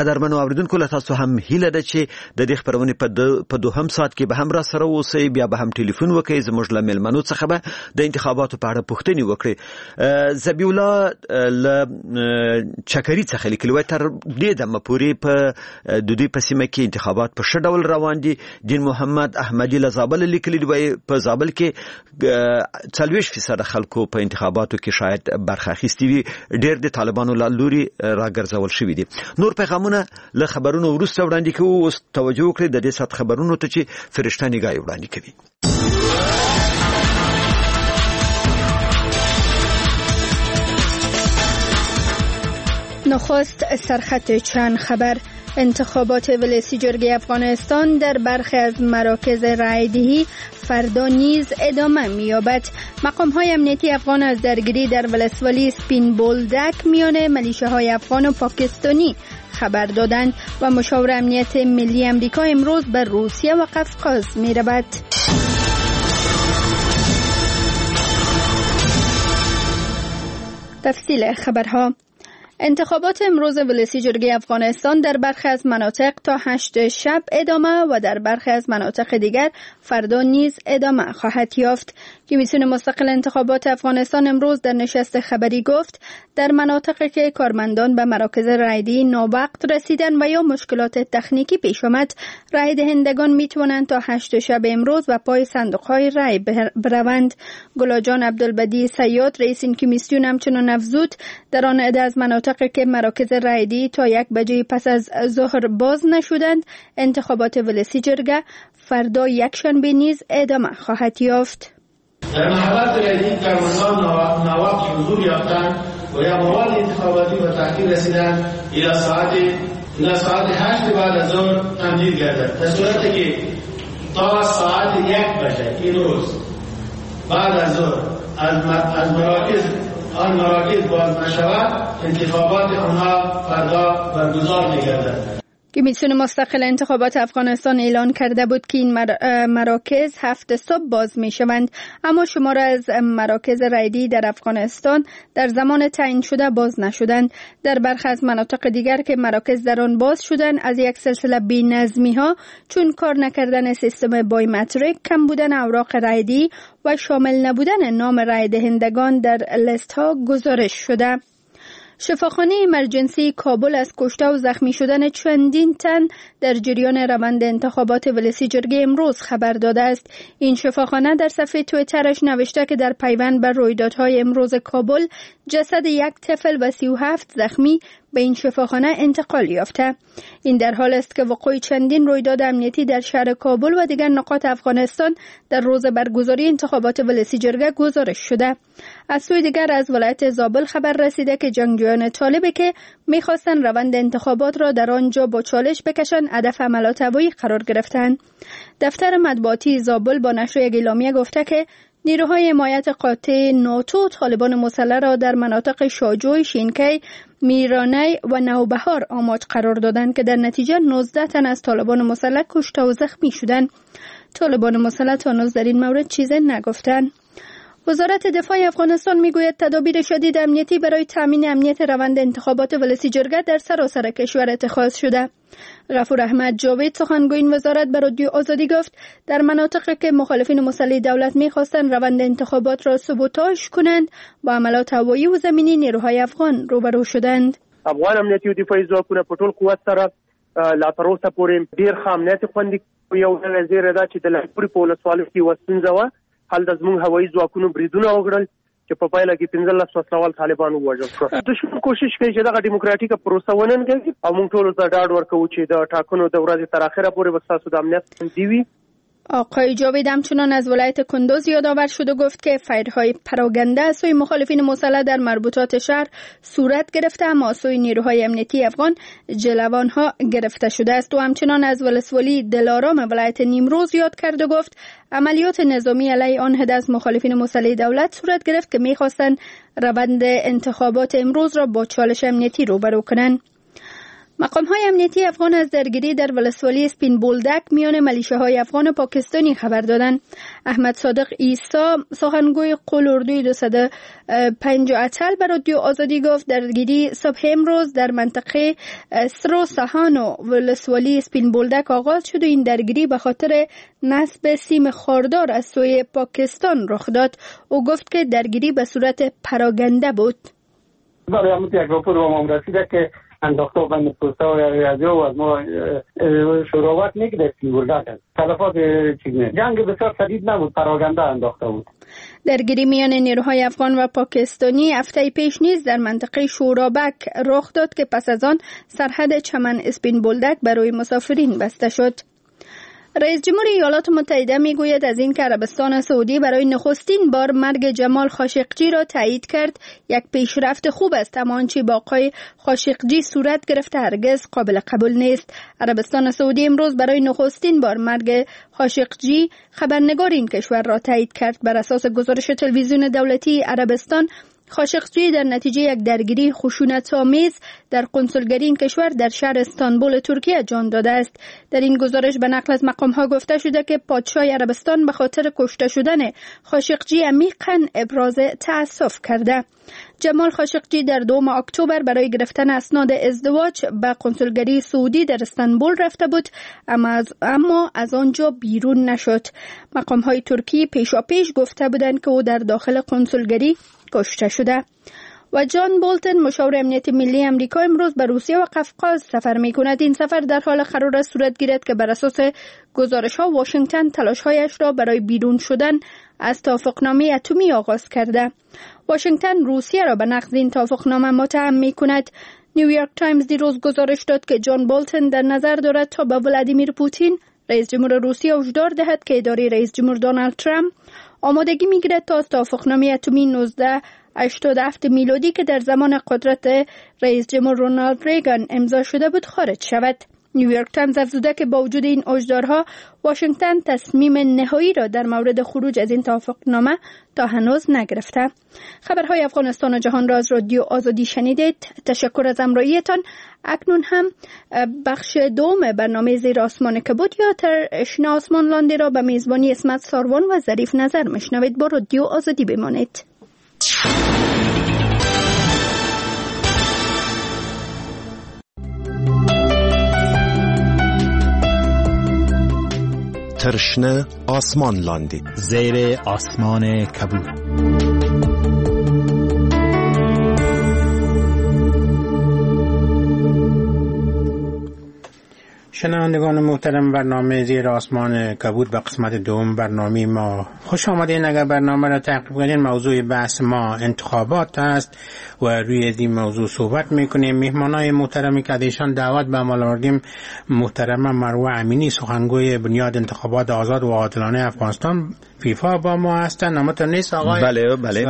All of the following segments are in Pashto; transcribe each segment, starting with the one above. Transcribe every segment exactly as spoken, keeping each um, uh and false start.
قدرمنو اوریدونکو له تاسو هم هیله ده چې د دې خبرونه په دوهم ساعت کې به هم را سره اوسئ، بیا به هم ټلیفون وکړئ، زموږ له میلمنو څخه به د انتخاباتو په اړه پوښتنې وکړئ. ذبیح الله له چکري څخه لیکلي وای تر دې دمه پورې په د دوی په سیمه کې انتخابات په ښه ډول روان دي. دین محمد احمدي له زابل لیکلي وای په زابل کې څلوېښت فیصد خلکو په انتخاباتو کې شاید برخه اخیستې وي، ډېر د طالبانو له لوري راګرځول شوي دي. نور پیغامونه له خبرونو وروسته وړاندې کوو. اوس توجه وکړئ د دې ساعت خبرونو ته چې فرشته نگاهي وړاندې کوي. نخست سرخط چند خبر. انتخابات ولسی جرگه افغانستان در برخی از مراکز رایدهی فردا نیز ادامه می‌یابد. مقام‌های امنیتی افغان از درگیری در ولسوالی سپین بولدک میان ملیشه‌های افغان و پاکستانی خبر دادند و مشاور امنیت ملی امریکا امروز به روسیه و قفقاز می‌رود. تفصیل خبرها. انتخابات امروز ولسی جرگه افغانستان در برخی از مناطق تا هشت شب ادامه و در برخی از مناطق دیگر فردا نیز ادامه خواهد یافت. کمیسیون مستقل انتخابات افغانستان امروز در نشست خبری گفت در مناطقی که کارمندان به مراکز رایدهی ناوقت رسیدن و یا مشکلات تکنیکی پیش آمد، رای دهندگان می توانند تا هشت شب امروز و پای صندوق‌های رای بروند. گلاجان عبدالبدی سیاد رئیس این کمیسیون همچنان افزود در آن عده از مناطق که مراکز رایدهی تا یک بجه پس از ظهر باز نشدند، انتخابات ولسی جرگه فردا یکشنبه نیز ادامه خواهد یافت. در محلات رایدهی کارمندان ناوقت حضور یافتند و یا مواد انتخاباتی و تأخیر رسیدند الى ساعت الى ساعت هشت بعد از ظهر تمدید گردد. در صورتی که تا ساعت یک بجه این روز بعد از ظهر از از مراکز آن مراکز باز نشود، انتخابات آنها فردا برگزار می‌گردد. کمیسیون مستقل انتخابات افغانستان اعلان کرده بود که این مراکز هفت صبح باز می شوند، اما شمار از مراکز رایدهی در افغانستان در زمان تعیین شده باز نشدند. در برخی از مناطق دیگر که مراکز در آن باز شدند، از یک سلسله بی‌نظمی ها چون کار نکردن سیستم بایومتریک، کم بودن اوراق رایدهی و شامل نبودن نام رای دهندگان در لیست ها گزارش شده. شفاخانه امرجنسی کابل از کشته و زخمی شدن چندین تن در جریان روند انتخابات ولسی جرگه امروز خبر داده است. این شفاخانه در صفحه توییترش نوشته که در پیوند بر رویدادهای امروز کابل جسد یک طفل و سی و هفت زخمی به این شفاخانه انتقال یافته. این در حال است که وقوع چندین رویداد امنیتی در شهر کابل و دیگر نقاط افغانستان در روز برگزاری انتخابات ولسی جرگه گزارش شده. از سوی دیگر از ولایت زابل خبر رسیده که جنگجویان طالب که می‌خواستند روند انتخابات را در آنجا با چالش بکشند، هدف حملات هوایی قرار گرفتند. دفتر مطبوعاتی زابل با نشر یک اعلامیه گفته که نیروهای حمایت قاطع ناتو طالبان مسلح را در مناطق شاجوی، شینکی، میرانه و نوبهار آماج قرار دادند که در نتیجه نوزده تن از طالبان مسلح کشته و زخمی شدند. طالبان مسلح تا هنوز در این مورد چیزی نگفتند. وزارت دفاع افغانستان میگوید تدابیر شدید امنیتی برای تامین امنیت روند انتخابات ولسی جرگه در سراسر کشور اتخاذ شده. غفور احمد جاوید سخنگوی این وزارت به رادیو آزادی گفت در مناطقی که مخالفین مسلح دولت می‌خواستند روند انتخابات را سبوتاژ کنند، با حملات هوایی و زمینی نیروهای افغان روبرو شدند. افغان امنیتي او دفاعي ځواکونه په ټول قوت سره لا تر اوسه پورې ډیر ښه امنیت خوندي یو ډول زیره ده چې د لهپوري په ولسوالۍ کې وسنځه وه. حال د زموږ هوایي ځواکونو بریدونه وکړل چې په پایله کې پنځلس وسلوال طالبان ووژل شول. دښمن کوشش کوي چې دغه ډیموکراتیکه پروسه وننګوي او موږ ټولو ته ډاډ ورکوو چې د ټاکنو د ورځې تر اخره پورې به ستاسو د امنیت خوندي وي. آقای جاوید همچنان از ولایت کندوز یادآور شد و گفت که فایرهای پراگنده از سوی مخالفین مسلح در مربوطات شهر صورت گرفته، اما از سوی نیروهای امنیتی افغان جلوانها گرفته شده است. و همچنان از ولسوالی دلارام ولایت نیمروز یاد کرد و گفت عملیات نظامی علیه آن عده از مخالفین مسلح دولت صورت گرفت که می‌خواستند روند انتخابات امروز را با چالش امنیتی روبرو کنند. مقام‌های امنیتی افغان از درگیری در ولسوالی سپین بولدک میان ملیشه‌های افغان و پاکستانی خبر دادند. احمد صادق عیسی سخنگوی قول اردوی دویست و پنجاه اتل بر رادیو آزادی گفت درگیری صبح امروز در منطقه سرو سهان و ولسوالی سپین بولدک آغاز شد و این درگیری به خاطر نصب سیم خاردار از سوی پاکستان رخ داد. او گفت که درگیری به صورت پراگنده بود. برای همون یک راپور با ما رسیده که انداخته و بند پوسته و ریاضی و از ما شروعات میگه سپین بولدک است. تلفات چیزی جنگ بسیار شدید نبود، پراگنده انداخته بود. درگیری میان نیروهای افغان و پاکستانی هفته پیش نیز در منطقه شورابک رخ داد که پس از آن سرحد چمن اسپین بولدک برای مسافرین بسته شد. رئیس جمهور ایالات متحده میگوید از این که عربستان سعودی برای نخستین بار مرگ جمال خاشقجی را تایید کرد یک پیشرفت خوب است، اما آنچه با آقای خاشقجی صورت گرفته هرگز قابل قبول نیست. عربستان سعودی امروز برای نخستین بار مرگ خاشقجی خبرنگار این کشور را تایید کرد. بر اساس گزارش تلویزیون دولتی عربستان، خاشقجی در نتیجه یک درگیری خشونت‌آمیز در قنصلگری این کشور در شهر استانبول ترکیه جان داده است. در این گزارش به نقل از مقام‌ها گفته شده که پادشاه عربستان به خاطر کشته شدن خاشقجی عمیقاً ابراز تأسف کرده. جمال خاشقجی در دوم اکتبر برای گرفتن اسناد ازدواج به قنصلگری سعودی در استانبول رفته بود، اما از, اما از آنجا بیرون نشد. مقام‌های ترکی پیشاپیش گفته بودند که او در داخل قنصلگری کشته شده. و جان بولتن مشاور امنیت ملی امریکا امروز به روسیه و قفقاز سفر می کند. این سفر در حال قرار است صورت گیرد که بر اساس گزارش ها واشنگتن تلاش هایش را برای بیرون شدن از توافقنامه اتمی آغاز کرده. واشنگتن روسیه را به نقض این توافقنامه متهم می کند. نیویورک تایمز دیروز گزارش داد که جان بولتن در نظر دارد تا به ولادیمیر پوتین رئیس جمهور روسیه هشدار دهد که اداره رئیس جمهور دونالد ترامپ آمادگی میگیرد تا از توافقنامه اتمی نوزده هشتاد و هفت میلادی که در زمان قدرت رئیس جمهور رونالد ریگان امضا شده بود خارج شود. نیویورک تایمز افزوده که با وجود این هشدارها واشنگتن تصمیم نهایی را در مورد خروج از این توافقنامه تا هنوز نگرفته. خبرهای افغانستان و جهان را از رادیو آزادی شنیدید. تشکر از همراهیتان. اکنون هم بخش دوم برنامه زیر آسمان کبود یا تر آسمان لاندی را به میزبانی اسمت ساروان و ظریف نظر مشنوید. با رادیو آزادی بمانید. ترشنه آسمان لاندی زیر آسمان کبود. شنوندگان محترم، برنامه زیر آسمان کبود به قسمت دوم برنامه ما خوش آمدین. اگر برنامه را تعقیب کنین، موضوع بحث ما انتخابات است و روی این موضوع صحبت میکنیم. مهمانای محترمی که ایشان دعوت به عمل آوردیم، محترم مروه امینی سخنگوی بنیاد انتخابات آزاد و عادلانه افغانستان فیفا با ما هستند. نامتون نیست آقای؟ بله بله.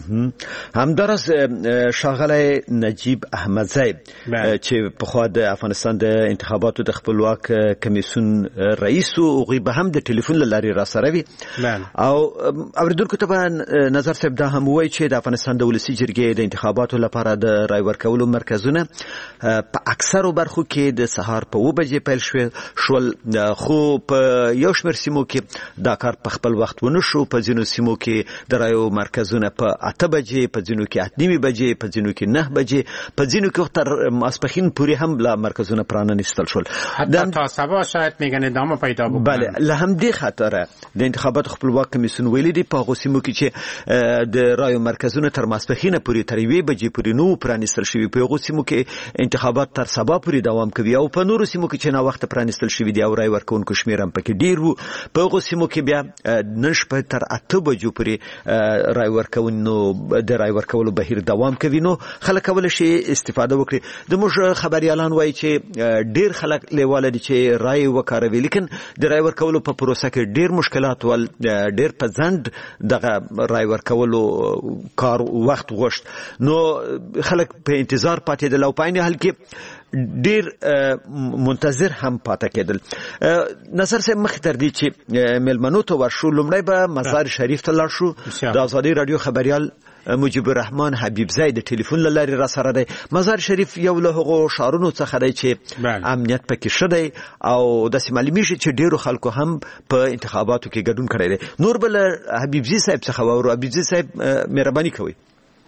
همدار از شاغل نجیب احمدزی چې په خوا د افغانستان د انتخاباتو د خپلواک کمیسیون رئیس او هغوی به هم د ټلیفون له لارې را سره وي. او اوریدونکو ته به نظر صاحب دا هم وایي چې د افغانستان د ولسي جرګې د انتخاباتو لپاره د رای ورکولو مرکزونه په اکثرو برخو کې د سهار په اوه بجې پیل شول، خو په یو شمېر سیمو کې دا کار په خپل وخت ونه شو. په ځینو سیمو کې د رایو مرکزونه په اته بجې، په ځینو کې اته نیمې بجې، په ځینو کې نه بجې، په ځینو کې تر ماسپښین پورې هم لا مرکزونه پرانستل شول. حتی تا سبا شاید میگن ادامه پیدا بکنه. بله، له همدې خاطره د انتخاباتو خپلواک کمیسیون ویلي دي په هغو سیمو کې چې د رایو مرکزونه تر ماسپښینه پورې تر یوې بجې پورې نه پرانستل شوي، په هغو سیمو کې انتخابات تر سبا پورې دوام کوي. او په نورو سیمو کې چې ناوخته پرانستل شوي دي او رای ورکوونکو شمېر هم پکې ډېر و، په هغو سیمو کې بیا نن شپه تر اته بجو پورې رای ورکونو د رای ورکولو بهیر دوام کوي. نو خلک کولی شي استفاده وکړي. زموږ خبریالان وایي چې ډېر خلک لیواله دي چې رای وکاروي، لیکن د رای ورکولو په پروسه کې ډېر مشکلات ول، ډېر په ځنډ دغه رای ورکولو کار وخت غوښت. نو خلک په انتظار پاتېدل او په عین حال کې ډیر منتظر هم پاتې کېدل. نصر صاحب مخکې تر دې چې میلمنو ته ورشو، لومړی به مزار شریف ته لاړ شو. د ازادي رادیو خبریال مجيب الرحمن حبیبزی د ټلیفون لاري را سره دی. مزار شریف یو له هغو شهرونو څخه دی چې امنیت پکې شته او د معلومیږي چې ډیرو خلکو هم په انتخاباتو کې ګډون کړی دی. نور بل حبیبزی صاحب څخه وورو. حبیبزی صاحب مهرباني کوئ.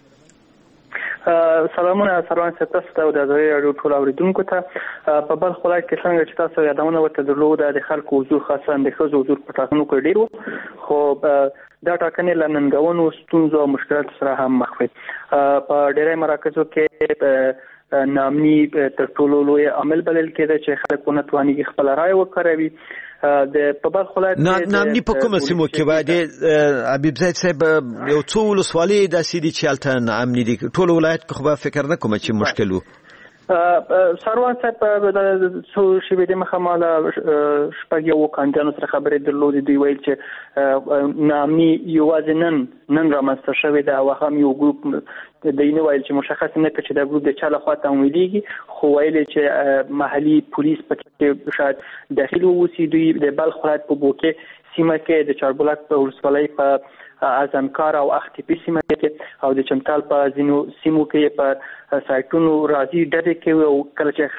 سلامونه سروان ستاسو او د زړه ټول اوریدونکو ته. په بل خلای کې څنګه چې تاسو یادونه ورته درلوده د خلکو حضور خاصه د خزو حضور په ټاکنو کې ډیرو، خو دا ټاکنې لننګونو ستونزو او مشکلات سره هم مخ وي. په ډیری مراکزو کې نامني تر ټولو لوی عامل بلل کېده چې خلک ونه تواني خپل رائے وکړي. د په بل خلای نامني په کومه سیمه کې باندې حبیبزی صاحب یو څو ولسوالۍ د سیدي چالتن نامني دي ټول ولایت خو به فکر نه کوم چې مشکل وو. سروان صاحب د څو شیبې د مخاماله شپږ یو کاندیدانو سره خبرې درلودې. دوی ویل چې نامني یوازې نن نن رامنځته شوې ده او هم یو ګروپ د اینو ویل چې مشخص نه کړي چې دا ګروپ د چا لخوا تمویلېږي، خو ویل چې محلي پولیس پکې شاید داخل ووسی. دوی د بلخ ولایت په بوکې سیمه کې د چاربلاک په ولسوالۍ په ازمکار او اختیپي سیمه کې او د چمتال په ځینو سیمو کې په سایټونو راځي ډډې کوي او کله چې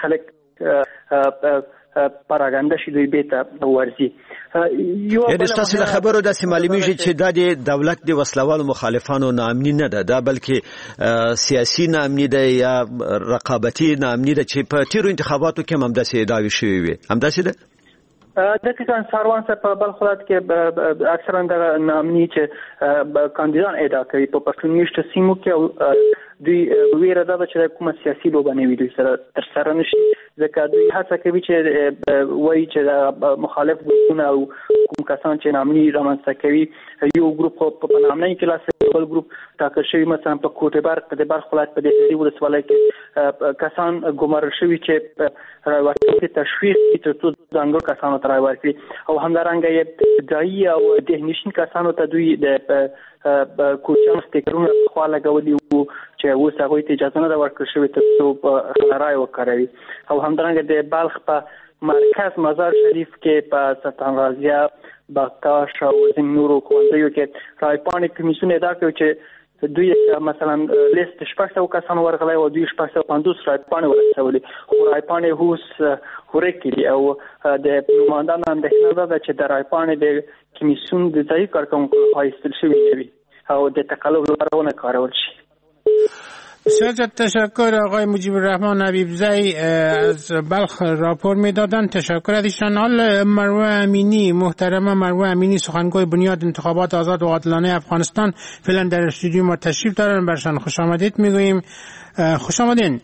خلک پراګاندا شي دوی بیت ورزي. یو د تاسو خبرو د معلومیږي چې د دولت د وسلوالو مخالفانو نامني نه ده، دا بلکې سیاسي نامني ده یا رقابتي نامني ده چې په تیرو انتخاباتو کې هم داسې داوی شوی وي. هم داسې ده دقیقاً سروان صاحب په بل خلات کې اکثرا د نامني چې کاندیدان ادعا کوي په پښتونیشت سیمو کې او دوی ویره ده چې کومه سیاسي لوبه نه وي دوی سره تر سره نشي، ځکه دوی هڅه کوي چې وایي چې مخالف ګروپونه او کوم کسان چې نامني رامنځته کوي یو ګروپ په نامنۍ کې لاس بل ګروپ ټاکل شوی. مثلا په کوټه بار په د بر خلات په دې ولسوالۍ کې کسان ګمارل شوي چې راوړل تشویق تر څو ځانګړو کسانو ته راوړي او همدارنګه یې ځایي او د نشین کسانو ته دوی د کوچان سټیکرونه خو لګولي وو چې اوس هغه ته اجازه نه ورکړل شوې تر څو په رائے وکړي. او همدارنګه د بلخ په مرکز مزار شریف کې په ستان رازیا باغتاش او نورو کوندیو کې رایپانې کمیسیون ادعا کوي چې دوی مثلا لیست شپږ سوه کسان ورغلي او دوی شپږ سوه پنځوس رایپانې ورسولي، خو رایپانې هوس ورکړي او د نمایندانو اندېښنه ده چې د رایپانې د کمیسیون د ځایي کارکوونکو لخوا ایستل شوي نه وي او د تقلب لپاره ونه کارول شي. بسیار تشکر آقای مجیب الرحمن حبیبزی از بلخ راپور میدادن. تشکر از ایشان. حال مروه امینی، محترمه مروه امینی سخنگوی بنیاد انتخابات آزاد و عادلانه افغانستان فعلا در استودیو ما تشریف دارن. برشان خوش آمدید میگوییم. خوش آمدین.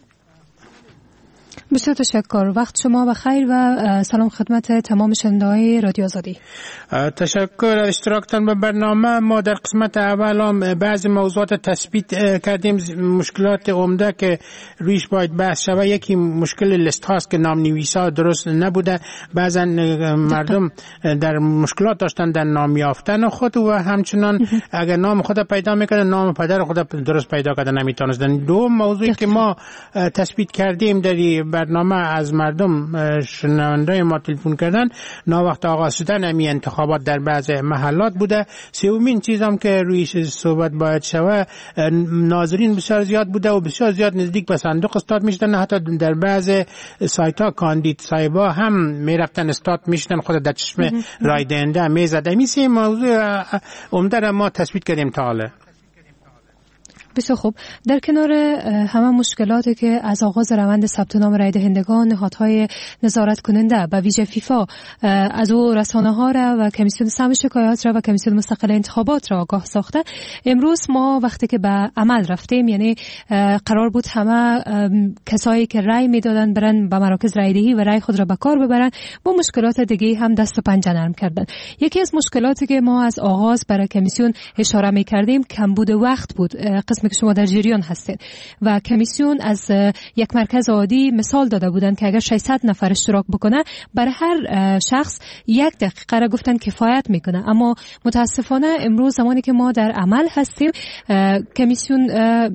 بسیار تشکر. وقت شما بخیر و سلام خدمت تمام شنونده‌های رادیو آزادی. تشکر از اشتراکتان به برنامه. ما در قسمت اول هم بعضی موضوعات تثبیت کردیم، مشکلات عمده که رویش باید بحث شود. یکی مشکل لیست هاست که نام نویسا درست نبوده، بعضا مردم در مشکلات داشتن در نام یافتن خود و همچنان اگر نام خود پیدا میکردن نام پدر خود درست پیدا کردن نمیتونستن. دو موضوعی که ما تثبیت کردیم در برنامه از مردم شنونده ما تلفن کردن ناوقت آغاز شدن امی انتخابات در بعض محلات بوده. سومین چیزم که روی صحبت باید شود، ناظرین بسیار زیاد بوده و بسیار زیاد نزدیک به صندوق استاد میشدن، حتی در بعض سایت ها کاندید صاحبا هم میرفتن استاد میشدن، خود در چشم رای دهنده میزد. امی سه موضوع عمده ما تثبیت کردیم تا حالا. بسیار خوب. در کنار همه مشکلاتی که از آغاز روند ثبت نام رای دهندگان، نهادهای نظارت کننده به ویژه فیفا از او رسانه‌ها را و کمیسیون سم شکایات را و کمیسیون مستقل انتخابات را آگاه ساخته، امروز ما وقتی که به عمل رفتیم، یعنی قرار بود همه کسایی که رای میدادن برن به مراکز رای دهی و رای خود را به کار ببرن، با مشکلات دیگه هم دست و پنجه نرم کردن. یکی از مشکلاتی که ما از آغاز برای کمیسیون اشاره می‌کردیم کمبود وقت بود. قسمی که شما در جریان هستید و کمیسیون از یک مرکز عادی مثال داده بودند که اگر ششصد نفر اشتراک بکنه برای هر شخص یک دقیقه را گفتن کفایت میکنه. اما متاسفانه امروز زمانی که ما در عمل هستیم، کمیسیون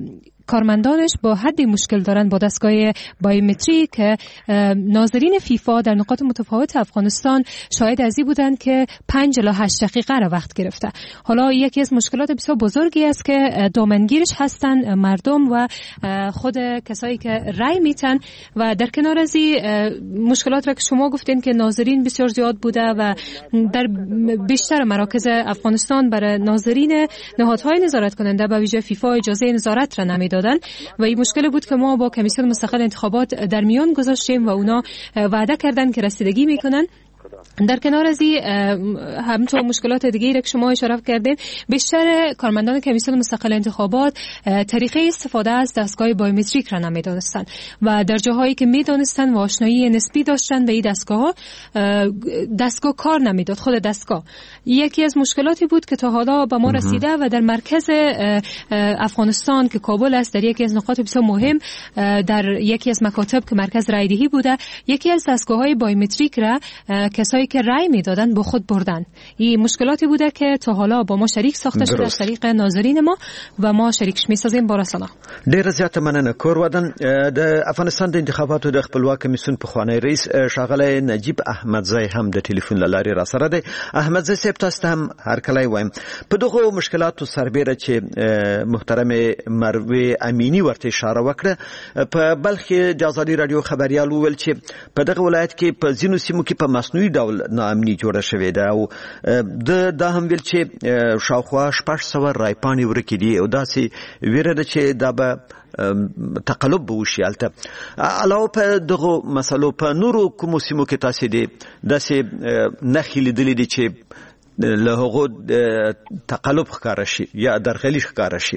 کارمندانش با حدی مشکل دارن با دستگاه بایومتریک که ناظرین فیفا در نقاط متفاوت افغانستان شاهد از این بودند که پنج الی هشت دقیقه را وقت گرفته. حالا یکی از مشکلات بسیار بزرگی است که دامنگیرش هستن مردم و خود کسایی که رای میتن و در کنار از این مشکلات را که شما گفتین که ناظرین بسیار زیاد بوده و در بیشتر مراکز افغانستان برای ناظرین نهادهای نظارت کننده به ویژه فیفا اجازه نظارت را نمیدادن و این مشکل بود که ما با کمیسیون مستقل انتخابات در میان گذاشتیم و اونا وعده کردن که رسیدگی میکنن. در کنار از این همینطور مشکلات دیگه‌ای را که شما اشاره کردین، بیشتر کارمندان کمیسیون مستقل انتخابات طریقه استفاده از دستگاه بایومتریک را نمی‌دانستند و در جاهایی که می‌دانستند و آشنایی نسبی داشتند به این دستگاه دستگاه کار نمی‌داد. خود دستگاه یکی از مشکلاتی بود که تا حالا به ما رسیده و در مرکز افغانستان که کابل است، در یکی از نقاط بسیار مهم در یکی از مکاتب که مرکز رایدهی بوده، یکی از دستگاه‌های بایومتریک را کسایی که رای میدادن با خود بردن. این مشکلاتی بوده که تا حالا با ما شریک ساخته شده از طریق ناظرین ما و ما شریکش میسازیم با رسانه. ډیر زیات مننه. کور ودان د افغانستان د انتخاباتو د خپلواک کمیسیون په خوانی رئیس ښاغلی نجیب احمدزی هم د ټلیفون له لارې را سره دی. احمدزی صاحب تاسو ته هم هرکلی وایم. په دغه مشکلاتو سربیره چې محترم مروه امینی ورته اشاره وکړه، په بلخ کې د ازادي رادیو خبريال وویل چې په دغه ولایت کې په ځینو سیمو کې په مصنوعي ډول ناامني جوړه شوې ده او د دا هم ویل چې شاوخوا شپږ سوه رایپاڼې ورکې دي او داسې ویره ده چې دا به تقلب به وشي. هلته علاوه په دغو مسلو په نورو کومو سیمو کې تاسې د داسې نښې لیدلې دي چې له هغو تقلب ښکاره شي یا درغلي ښکاره شي؟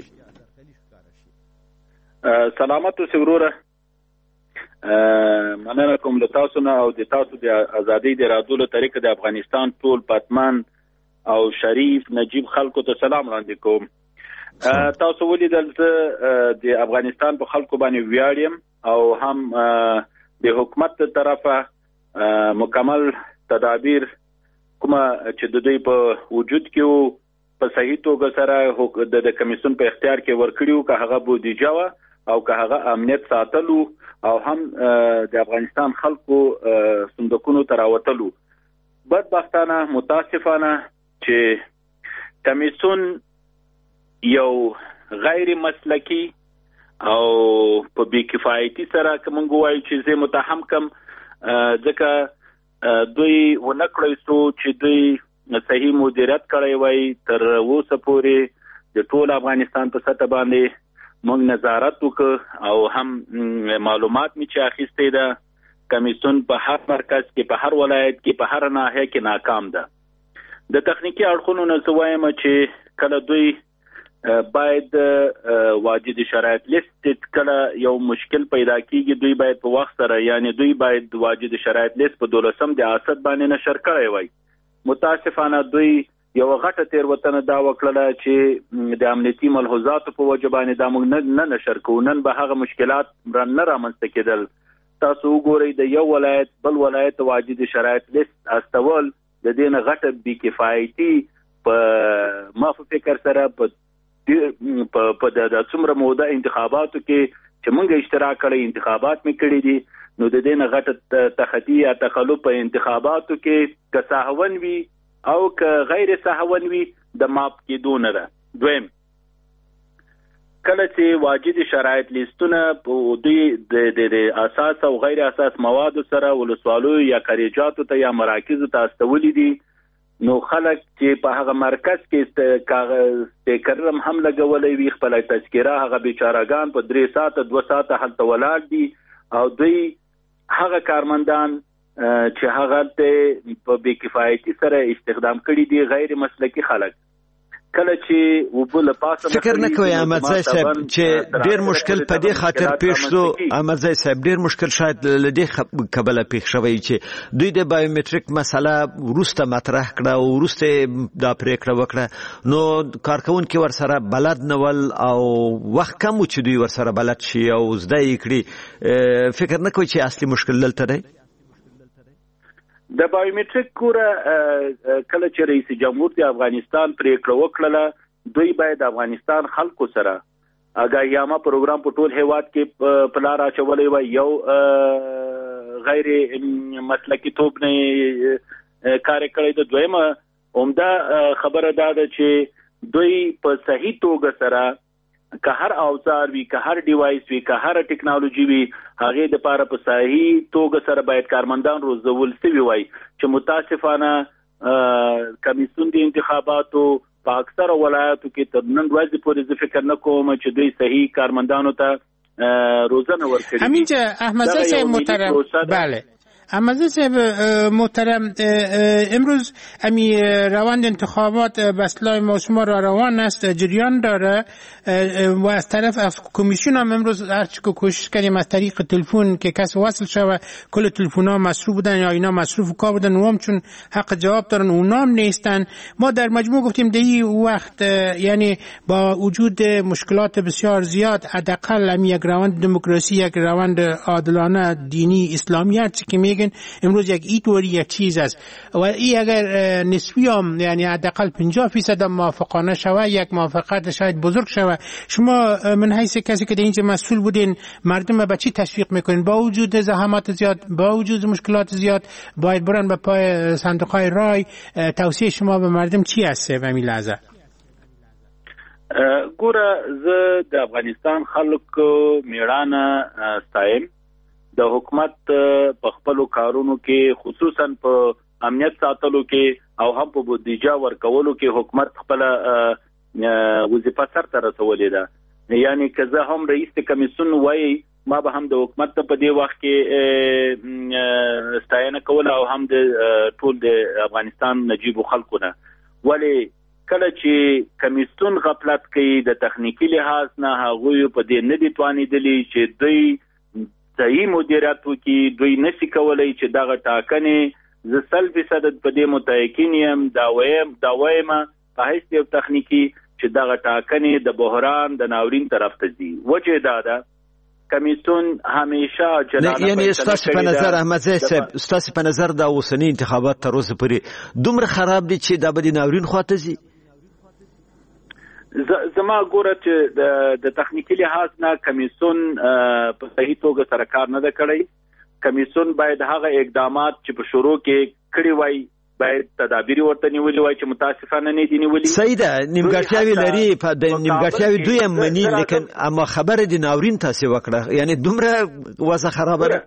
سلامت اوسې وروره، مننه کوم له تاسو نه او د تاسو د ازادۍ د راتلو طریقه د افغانستان ټول پتمن او شریف نجیب خلکو ته سلام وړاندې کوم. تاسو ولیدل چې د افغانستان په خلکو باندې ویاړم او هم د حکومت طرفه مکمل تدابیر کومه چې د دوی په وجود کې په صحیح توګه سره د کمیسیون په اختیار کې ورکړیو، که هغه بودیجه وه او که هغه امنیت ساتلو او هم د افغانستان خلکو صندوقونو ته راوتلو. بدبختانه متاسفانه چې کمیسیون یو غیر مسلکی او په بې کفایتي سره که موږ ووایو چې زه متهم کم، ځکه دوی ونه کړی څو چې دوی صحیح مدیریت کړی وای. تر اوسه پورې د ټول افغانستان په سطح باندې موږ نظارت وکړ او هم معلومات می چې اخیستې ده. کمیسیون په هر مرکز کې، په هر ولایت کې، په هر ناحیه کې ناکام ده. د تخنیکی اړخونو نه زه وایم چې کله دوی باید واجد شرایط لیست، کله یو مشکل پیدا کیږي دوی باید په وخت سره، یعنی دوی باید واجد شرایط لیست په دولسم د اسد باندې نشر کړی وای. متاسفانه دوی یو غټه تیروتنه دا وکړه چې د امنیتي ملحوظاتو په وجه باندې دا موږ نه نشر کوو. نن به هغه مشکلات نه رامنځته کېدل. تاسو وګورئ د یو ولایت بل ولایت واجد شرایط لیست استول د دې نه غټه بې کفایتي په ما په فکر سره په په د څومره موده انتخاباتو کې چې موږ اشتراک کړی، انتخابات مې کړي دي، نو د دې نه غټه تخطي یا تخلف په انتخاباتو کې که سهون وي او که غیر سهون وي د ماپ کېدو نه ده. دویم، کله چې واجد شرایط لیستونه په دوی د اساس او غیر اساس موادو سره ولسوالیو یا کاریجاتو ته یا مراکزو ته استولي دي، نو خلک چې په هغه مرکز کې کاغذ تکرم هم لګولې وي، خپل تذکره هغه بیچارهګان په درې ساعته دوه ساعته هلته ولاړ دي او دوی هغه کارمندان چې هغه ته په بې کفایتي سره استخدام کړي دي غیر مسلکي خلک. کله چې وبل پاسه فکر نه کوي احمدزی صاحب چې ډیر مشکل په دې خاطر پیښ شو. احمدزی صاحب ډیر مشکل شاید له دې کبله پیښ شوی چې دوی د بایومټریک مسله ورسته مطرح کړه او ورسته دا پریکړه وکړه، نو کارکونکي ورسره بلد نه ول او وخت کم و چې دوی ورسره بلد شي او زده یې کړي. فکر نه کوي چې اصلي مشکل دلته دی. د بایومټریک کوره کله چې رئیس جمهور د افغانستان پریکړه وکړه دوی باید د افغانستان خلکو سره اگاهیامه پروګرام په ټول هیواد کې په لار اچولی وای. یو غیر مسلکي توب نه کار کړی. د دویمه عمده خبره دا ده چې دوی په صحیح توګه سره که هر اوزار وي، که هر ډیوایس وي، که هر ټیکنالوژي وي، هغې دپاره په صحیح توګه سره باید کارمندان روزول سوي وای. چې متاسفانه کمیسیون د انتخاباتو په اکثره ولایاتو کې تر نن ورځې پورې زه فکر نه کوم چې دوی صحیح کارمندانو ته روزنه ورکړي. همینجا احمدزاده صاحب محترم، بله احمدزاده صاحب محترم، امروز امی روند انتخابات به اصطلاح ما شما را روان است، جریان داره و از طرف از کمیسیون هم امروز هرچی که کوشش کردیم از طریق تلفن که کس وصل شود، کل تلفن ها مصروف بودن یا اینا مصروف کار بودن و هم چون حق جواب دارن اونا هم نیستن. ما در مجموع گفتیم در این وقت یعنی با وجود مشکلات بسیار زیاد حداقل امی یک روند دموکراسی، یک روند عادلانه دینی اسلامی هرچی که میگن امروز یک ایتوری یک چیز است و این اگر نسبی هم یعنی حداقل پنجاه فیصد موافقانه شود، یک موافقت شاید بزرگ شود. شما من حیث کسی که در اینجا مسئول بودین مردم به چی تشویق میکنین؟ با وجود زحمات زیاد، با وجود مشکلات زیاد باید برن به پای صندوقهای رای. توصیه شما به مردم چی هست به این لحظه؟ ګوره زه د افغانستان خلکو میړانه ستایم. د حکومت په خپلو کارونو کې خصوصا په امنیت ساتلو کې او هم په بودیجه ورکولو کې حکومت خپل وظیفه سرته رسولې ده. یعنی که زه هم رئیس کمیسیون وای ما به هم د حکومت په دې وخت کې ستاینه کوله او هم د ټول د افغانستان نجیبو خلکو نه. ولی کله چې کمیسیون غفلت کوي د تخنیکی لحاظ نه، هغوی په دې نه دي توانېدلي چې دوی صحیح مدیریت وکړي. دوی نشي کولی چې دغه ټاکنې زه سل فیصد په دې متیقن یم دا وایم دا وایم په حیث یو تخنیکی چې دغه ټاکنې د بحران د ناورین طرف ته ځي. وجه دا ده کمیسیون همیشه جلانه یعنی ستاسو په نظر احمدزاده صاحب، ستاسو په نظر دا اوسنی انتخابات تر اوسه پورې دومره خراب دي چې دا به د ناورین خواته ځي؟ زما ګوره چې د تخنیکی لحاظ نه کمیسیون په صحیح توګه سره کار نه ده کړی. کمیسیون باید هغه اقدامات چې په شروع کې کړي وای باید تدابیر ورته نیولې وای چې متاسفانه نه دي نیولې. صحیح ده، نیمګړتیاوې لري، په د نیمګړتیاوې دوی هم مني، لیکن اما خبره د ناورین تاسې وکړه، یعنی دومره وضع خرابه ده.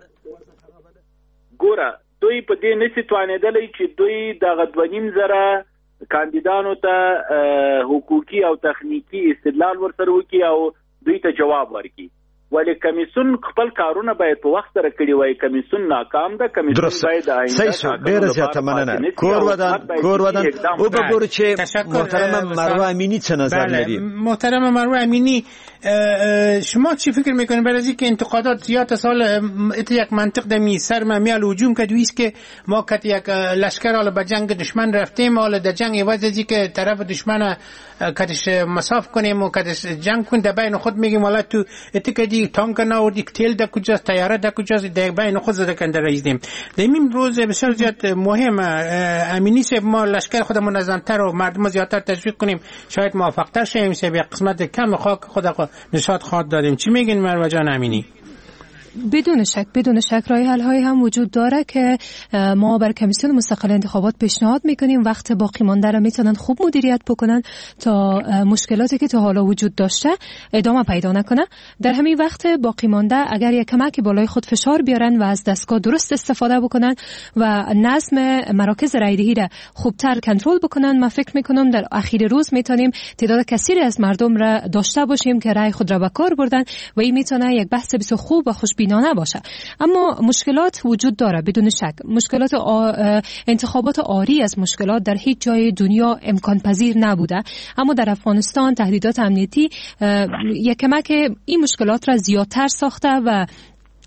ګوره دوی په دې نشي توانېدلی چې دوی دغه دوه نیم زره کاندیدانو ته حقوقي او تخنیکی استدلال ورسره وکړي او دوی ته جواب ورکړي. ولی کمیسیون خپل کارونه باید په وخت سره کړي وای. کمیسیون ناکام ده. کمیسیون باید آینده ډیره زیاته مننه. کور ودان کور ودان او به ګورو چې محترم مروه امینی څه نظر لري؟ محترم مروه امینی، شما چی فکر میکنید بعد از اینکه انتقادات زیاد سال ات یک منطق دمی سر ممیال هجوم کرد ویست که ما کت یک لشکر حالا به جنگ دشمن رفتیم، حالا در جنگ عوض از اینکه طرف دشمن کتش مساف کنیم و کتش جنگ کن در بین خود میگیم حالا تو ات کدی تانک ناوردی تیل در کجاست، تیاره در کجاست، در بین خود زده کن در رئیسیم. در این روز بسیار زیاد مهم امینی سه ما لشکر خود منظمتر و مردم زیادتر تشویق کنیم، شاید موفقتر شیم، سه به قسمت کم خاک خود نشاط خواد داریم. چی میگین مروه جان امینی؟ بدون شک بدون شک راه حل های هم وجود داره که ما بر کمیسیون مستقل انتخابات پیشنهاد میکنیم وقت باقی مانده را میتونن خوب مدیریت بکنن تا مشکلاتی که تا حالا وجود داشته ادامه پیدا نکنه. در همین وقت باقی مانده اگر یک کمک بالای خود فشار بیارن و از دستگاه درست استفاده بکنن و نظم مراکز رایدهی را خوبتر کنترل بکنن، من فکر میکنم در اخیر روز میتونیم تعداد کثیری از مردم را داشته باشیم که رای خود را به کار بردن و این میتونه یک بحث بسیار خوب و خوشبینانه باشه. اما مشکلات وجود داره بدون شک. مشکلات آ... انتخابات عاری از مشکلات در هیچ جای دنیا امکان پذیر نبوده، اما در افغانستان تهدیدات امنیتی یک کمک این مشکلات را زیادتر ساخته و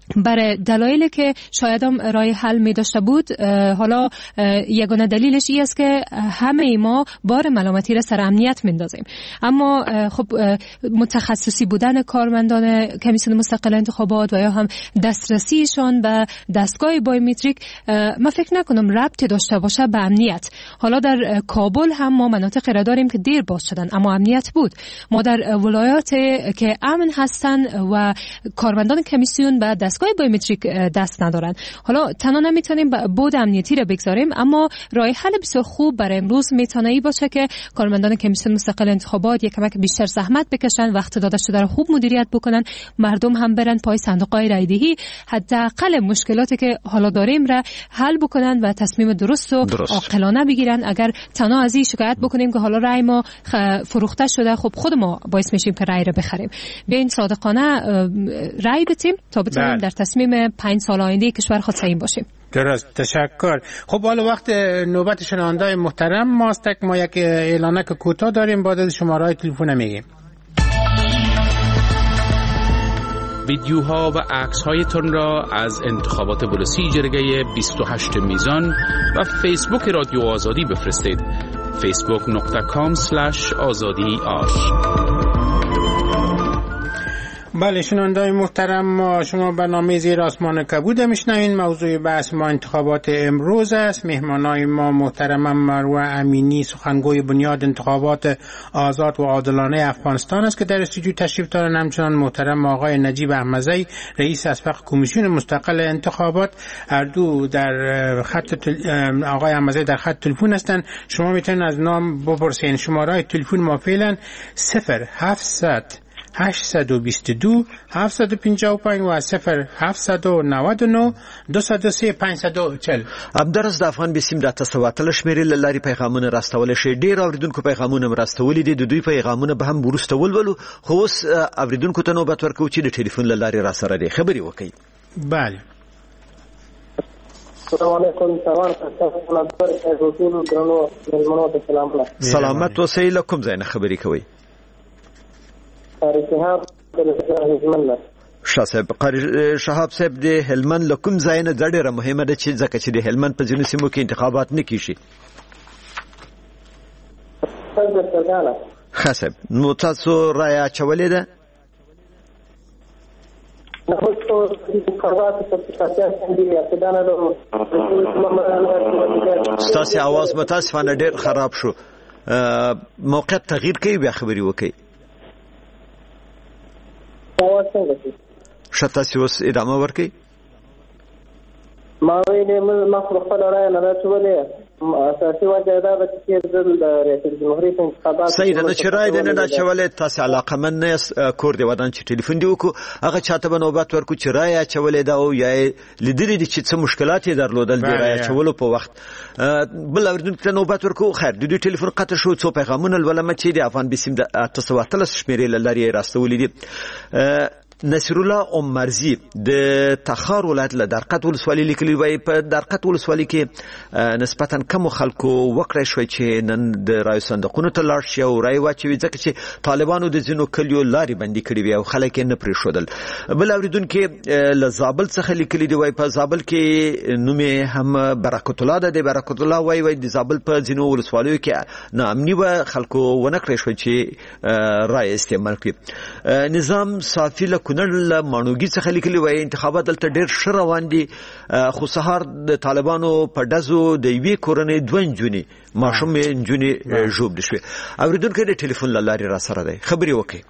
برای دلایلی که شاید هم راه حل می داشته بود. حالا یگانه دلیلش این است که همه ما بار ملامتی را سر امنیت میندازیم، اما خب متخصصی بودن کارمندان کمیسیون مستقل انتخابات و یا هم دسترسیشان به دستگاه بایومتریک من فکر نکنم ربطی داشته باشه به امنیت. حالا در کابل هم ما مناطق را داریم که دیر باز شدن اما امنیت بود. ما در ولایات که امن هستن و کارمندان کمیسیون به دستگاه بایومتریک دست ندارن. حالا تنها نمیتونیم بود امنیتی را بگذاریم، اما راه حل بسیار خوب برای امروز میتونه ای باشه که کارمندان کمیسیون مستقل انتخابات یک کمک بیشتر زحمت بکشن، وقت داده شده را خوب مدیریت بکنن، مردم هم برن پای صندوق‌های رایدهی، حداقل مشکلاتی که حالا داریم را حل بکنن و تصمیم درست و عاقلانه بگیرن. اگر تنها از این شکایت بکنیم که حالا رای ما فروخته شده، خب خود ما باعث میشیم که رای را بخریم. بیاین صادقانه رای بدیم تا بتونیم در تصمیم پنج سال آینده کشور خود سعیم باشیم. درست، تشکر. خب حالا وقت نوبت شنونده‌های محترم ماست که ما یک اعلانک کوتاه داریم، بعد از شماره‌های تلفن میگیم. ویدیوها و عکس‌هایتان را از انتخابات بولسی جرگه بیست و هشت میزان و فیسبوک رادیو آزادی بفرستید. فیسبوک دات کام اسلش آزادی آر. بله شنونده‌های محترم، ما شما برنامه زیر آسمان کبود میشنوین. موضوع بحث ما انتخابات امروز است. مهمانای ما محترم مروه امینی، سخنگوی بنیاد انتخابات آزاد و عادلانه افغانستان است که در استودیو تشریف دارن. همچنان محترم آقای نجیب احمدزی، رئیس اسبق کمیسیون مستقل انتخابات. هر دو در خط تل... آقای احمدزی در خط تلفن هستند. شما میتونید از نام بپرسین. شماره تلفن ما فعلا صفر هفتصد هشتصد و بیست و دو هفتصد و پنجاه و پنج و صفر هفتصد و نود و نه دویست و سه پنجصد و چهل. همدارس د افغان بیسیم د تاسواتل شمیرې لاري پیغامونه راستول شي. ډیر اوریدونکو پیغامونه راستولې دي. د دوی پیغامونه به هم ورسته ولولو. خو اوس اوریدونکو ته نوبت ورکو چې د ټلیفون لاري را سره دي خبري وکړي. بله. السلام علیکم. سلام. سلامت اوسئ. له کوم ځای نه خبري کوي؟ شاه صاحب، قاری شهاب صاحب د هلمند له کوم ځای نه ډېره مهمه ده چې ځکه چې د هلمند په ځینو سیمو کې انتخابات نه کیږي. ښه صاحب، نو تاسو رایه اچولې ده؟ ستاسې اواز متاسفانه ډېر خراب شو. موقعیت تغییر کوي، بیا خبرې وکړئ. شتا سی اوس ادامه ورکړي. ما ویلې ما خپل رایه نه راټولې اساسي وجه دا ده چې د ریاست جمهوریت انتخابات صحیح ده چې رایه نه دا چولې تاسو علاقمن نه کور دی ودان چې ټلیفون دی وکړو هغه چاته به نوبت ورکو چې رایه چولې دا او یا لیدلې دي چې څه مشکلات یې درلودل دی رایه چولو په وخت. بل اوریدونکو ته نوبت ورکو. خیر د دې ټلیفون قطع شو. څو پیغامونه ولما چې د افغان بیسیم د تاسو وتل شمیرې لاري راستولې دي. نصر الله عمرزی د تخار ولایت له درقت ولسوالۍ لیکلی وای په درقت ولسوالۍ کې نسبتا کم خلکو وکړی شوی چې نن د رای صندوقونو ته لاړ شي او رای واچوي ځکه چې طالبانو د ځینو کلیو لارې بندي کړې وي او خلک یې نه پرېښودل. بل اوریدونکي له زابل څخه لیکلی دی وای په زابل کې نوم هم برکت الله ده. د برکت الله وای وای د زابل په ځینو ولسوالیو کې ناامني و خلکو ونه کړی شوی چې رای استعمال کړي. نظام صافي له کونړ له مانوګي څخه لیکلي وای انتخابات دلته ډېر ښه روان دي خو سهار د طالبانو په ډزو د یوې کورنۍ دوه نجونې ماشومې نجونې ژوبلې شوې. اورېدونکی د ټلیفون له لارې را سره دی. خبرې وکړئ.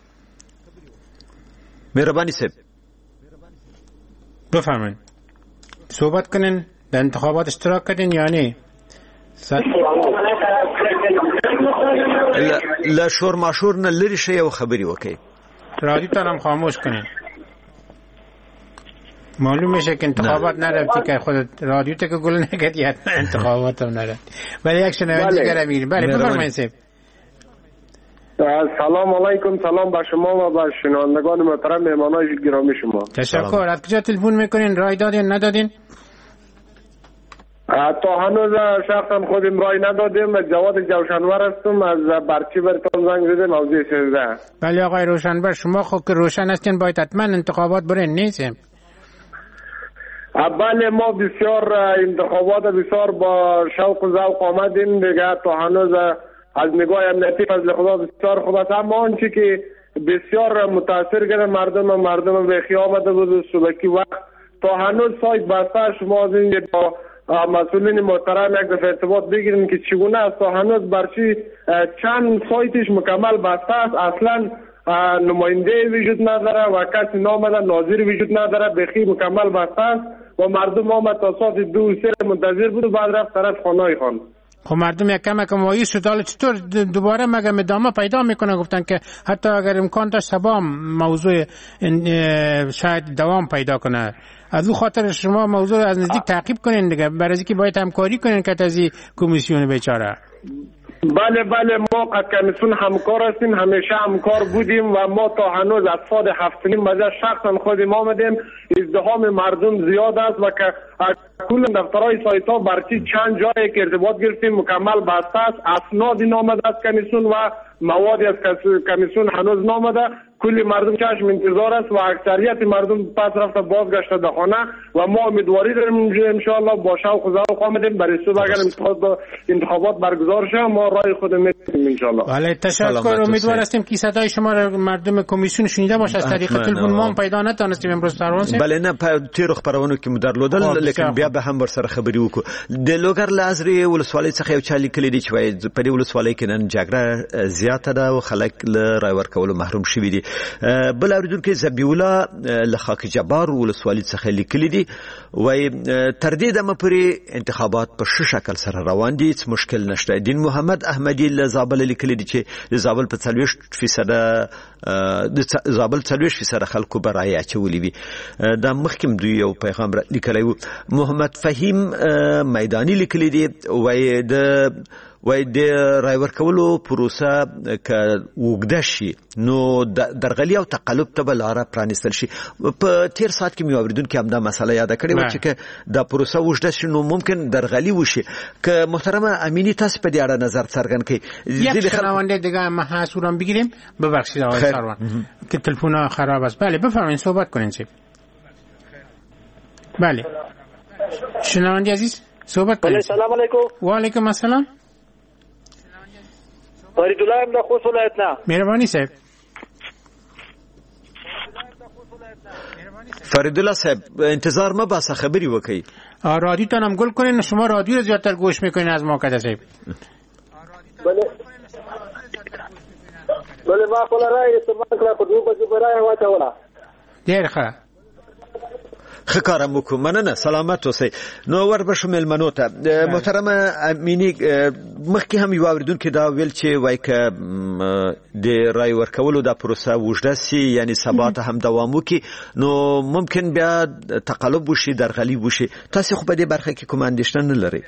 مهرباني صاحب بفرمایید. صحبت کنین. در انتخابات اشتراک کردین یا نه؟ له شور ماشور نه لرې شئ او خبرې وکړئ. رادیو تانم خاموش کنین. معلوم میشه که انتخابات نرفتی که خودت رادیو تا که گل نگدی حتما انتخابات هم نرفتی. ولی یک شنونده دیگر میریم. بله بفرمایید صاحب. سلام علیکم. سلام به شما و به شنوندگان محترم مهمانان گرامی شما. تشکر. از کجا تلفن میکنین؟ رای دادین ندادین؟ تا هنوز شخصا خودم رای ندادیم. جواد جوشنور هستم از برچی برتان زنگ زده موضوع سیزده. بله آقای روشنبر، شما خود که روشن هستین باید حتما انتخابات برین نیستیم. بله ما بسیار انتخابات بسیار با شوق و ذوق آمدیم دیگه، تا هنوز از نگاه امنیتی فضل خدا بسیار خوب است. اما آنچه که بسیار متاثر کرده مردم مردم به خیال آمده بود صبحی وقت تا هنوز سایت بسته. شما از این با مسئولین محترم یک دفعه ارتباط بگیریم که چگونه است. تا هنوز برچی چند سایتش مکمل بسته است، اصلا نماینده وجود نداره و کسی نامده، ناظر وجود نداره، بخی مکمل بسته است و مردم آمد تا ساعت دو سه منتظر بود و بعد رفت طرف خانه خان. خب مردم یک کم کم مایوس شد. حالا چطور دوباره مگه ادامه پیدا میکنه؟ گفتن که حتی اگر امکان داشت سبا موضوع شاید دوام پیدا کنه. از اون خاطر شما موضوع از نزدیک تعقیب کنین دیگه، برای اینکه باید همکاری کنین که از این کمیسیون بیچاره. بله بله ما کمیسیون همکار هستیم، همیشه همکار بودیم و ما تا هنوز از سال هفت نیم بجه شخصا خودم آمدیم. ازدحام مردم زیاد است و که کل دفترهای سایت ها برچی چند جایی که ارتباط گرفتیم مکمل بسته است. اسنادی نامده از کمیسیون و موادی از کمیسیون هنوز نامده. کلی مردم چشم انتظار است و اکثریت مردم پس رفته بازگشته به خانه و ما امیدواری داریم ان شاء الله با شوق و ذوق آمدیم برای صبح اگر انتخابات برگزار شه ما رای خود میتیم ان شاء الله. بله تشکر. امیدوار هستیم که صدای شما را مردم کمیسیون شنیده باشه. از طریق تلفن ما پیدا نتونستیم امروز سروان. بله نه تیر خبرونه که مدرلودل لیکن بیا به هم بر سره خبري وکړو. د لوګر لازري ولسوالۍ څخه یو چالي کلی دی چې وای په دې ولسوالۍ کې نن جګړه زیاته ده او خلک له رای ورکولو محروم شوي دي. بل اوریدونکو زبیولا له خاک جبار ولسوالۍ څخه لیکلي دي وای تر دې دمه پورې انتخابات په ښه شکل سره روان دي، هیڅ مشکل نشته. دین محمد احمدی له زابل لیکلي دي چې د زابل په څلوېښت فیصده د زابل څلوېښت فیصده خلکو به رای اچولي وي. دا مخکې دوی یو پیغام لیکلی و. محمد فهیم میدانی لیکلی دی وای د وای د رای ورکولو پروسه که وګده شي نو درغلي او تقلب ته به لاره پرانیستل شي. په تیر ساعت کې مې اوریدونکو همدا مسله یاد کړې و چې که دا پروسه وګده شي نو ممکن درغلي وشي. که محترمه امینی تاسو په دې اړه نظر څرګند کړئ. یک شنونده دیگه ما حضورم بگیریم. ببخشید آقای سروان که تلفن خراب است. بله بفرمایید صحبت کنین. چه بله شنونده عزیز صحبت کنید. سلام علیکم. و علیکم السلام. فرید الله ام د خوست ولایت نه. مهرباني صاحب. فرید الله صاحب انتظار ما باسه خبری وکي. رادیو ته هم گل کنین. شما رادیو رو زیادتر گوش میکنین از ما کده صاحب. بله بله ما خپل راي استعمال کړه په دوه بجو برای واچوله. ډیر ښه. خکارم وکړو. مننه سلامت اوسئ. نو ور به شمل منو ته محترمه امینی مخکې هم یو اوریدونکو دا ویل چې وای ک د رای ورکولو د پروسه وجده سي یعنی سبا ته هم دوام وکي نو ممکن بیا تقلب وشي درغلي وشي. تاسو خو په دې برخه کې کوم اندېښنه نه لرئ؟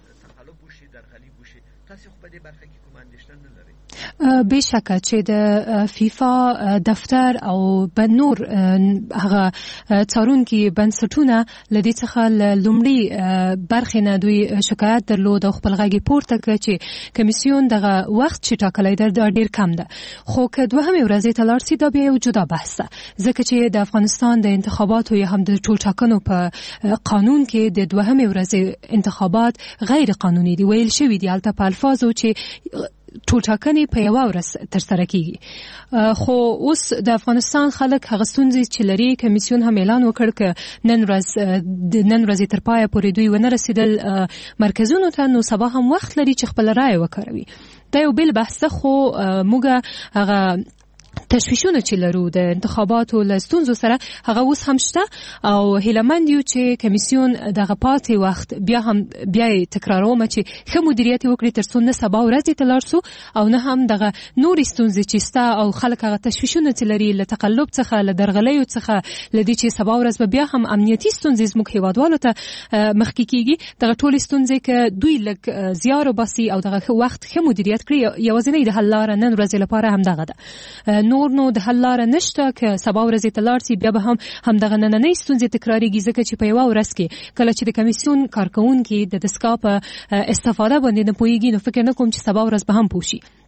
بشکه چې د فیفا دفتر او بنور هغه څارونکي بنسټونه لدې څخه لومړی برخې نه دوی شکایت درلود او خپل غږی پورته کړ چې کمیسیون دغه وخت چې ټاکلی دی ډیر کم ده. خو که دوهمې ورځې ته لاړ سي دا بیا یو جدا بحث ده ځکه چې د افغانستان د انتخاباتو یا هم د ټولټاکنو په قانون کې د دوهمې ورځې انتخابات غیر قانوني دي. ویل شوي دي هلته په الفاظو چې ټولټاکنې په یوه ورځ ترسره کیږي. خو اوس د افغانستان خلک هغه ستونزې چې لري کمیسیون هم اعلان وکړ که نن ورځ د نن ورځې تر پایه پورې دوی ونه رسیدل مرکزونو ته نو سبا هم وخت لري چې خپل رای وکاروي. دا یو بل بحث خو موږ هغه تشویشونه چې لرو د انتخاباتو له ستونزو سره هغه اوس هم شته او هیلهمند یو چې کمیسیون دغه پاتې وخت بیا هم بیا تکراروم چې ښه مدیریت وکړي تر څو نه سبا ورځې ته لاړ سو او نه هم دغه نورې ستونزې چې شته او خلک هغه تشویشونه چې لري له تقلب څخه له درغلیو څخه له دې چې سبا ورځ به بیا هم امنیتي ستونزې زموږ هیوادوالو ته مخکې کیږي. دغه ټولې ستونزې که دوی لږ زیار وباسي او دغه وخت ښه مدیریت کړي یوازینۍ د حل لاره نن ورځې لپاره همدغه ده. نور نو د حل لاره نشته که سبا ورځې ته لاړ سي بیا به هم همدغه نننۍ ستونزې تکراریږي ځکه چې په یوه ورځ کې کله چې د کمیسیون کارکوونکي د دستګاه په استفاده باندې نه پوهېږي نو فکر نه کوم چې سبا ورځ به هم پوه شي.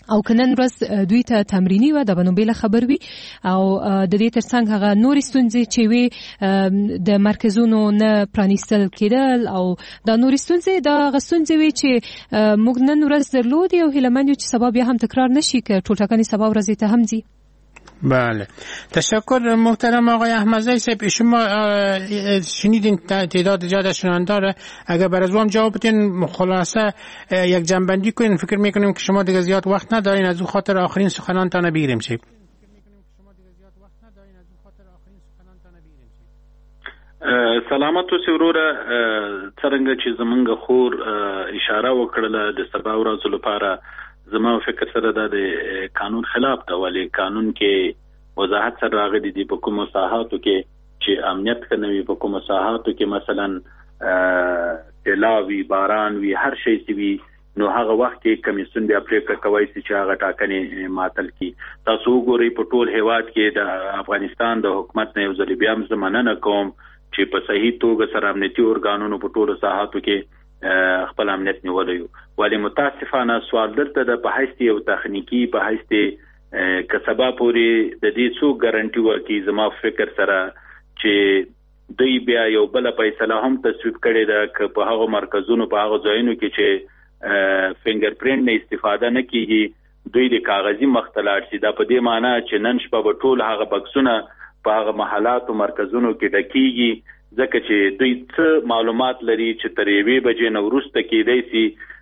او کنن ورځ دوی ته تمرینی و د بنوبېله خبر وي او د دې ترڅنګ هغه نور ستونزې چې وي د مرکزونو نه پرانیستل کېدل او د نور ستونزې د غستونزې وي چې موږ نن ورځ درلودي او هیلمن یو چې سبب یا هم تکرار نشي که ټول ټاکنې سبب ورځ ته هم ځي. بله تشکر محترم آقای احمدزی صاحب. شما شنیدین تعداد زیاد از شنوندگان، اگر بر از وام جواب بدین خلاصه یک جنبندی کنین. فکر میکنیم که شما دیگه زیاد وقت ندارین، از اون خاطر آخرین سخنانتان بگیریم. شیم سلامت اوسئ وروره. څرنګه چې زمونږ خور اشاره وکړله د سبا ورځو لپاره، زما فکر سره دا د قانون خلاف ده، ولی قانون کې وضاحت سره راغلي دي په کومو ساحاتو کې چې امنیت ښه نه وي، په کومو ساحاتو کې مثلا طلا وي، باران وي، هر شی چې وي، نو هغه وخت کې کمیسیون بیا پریکړه کوي چې هغه ټاکنې معطل کړي. تاسو وګورئ په ټول هیواد کې د افغانستان د حکومت نه یو ځل بیا هم زه مننه کوم چې په صحیح توګه سره امنیتي ارګانونو په ټولو ساحاتو کې خپل امنیت نیولی وو. ولی متاسفانه سوال دلته د په حیث یو تخنیکی په حیث که سبا پورې د دې څوک ګارانټي ورکړي، زما فکر سره چې دوی بیا یو بله فیصله هم تصویب کړې ده که په هغو مرکزونو په هغو ځایونو کې چې فنګر پرینټ نه استفاده نه کیږي، دوی د کاغذي مخ ته لاړ شي. دا په دې معنی چې نن شپه به ټول هغه بکسونه په هغه محلاتو مرکزونو کې ډکیږي، ځکه چې دوی څه معلومات لري چې تر یوې بجې نه وروسته کېدی سي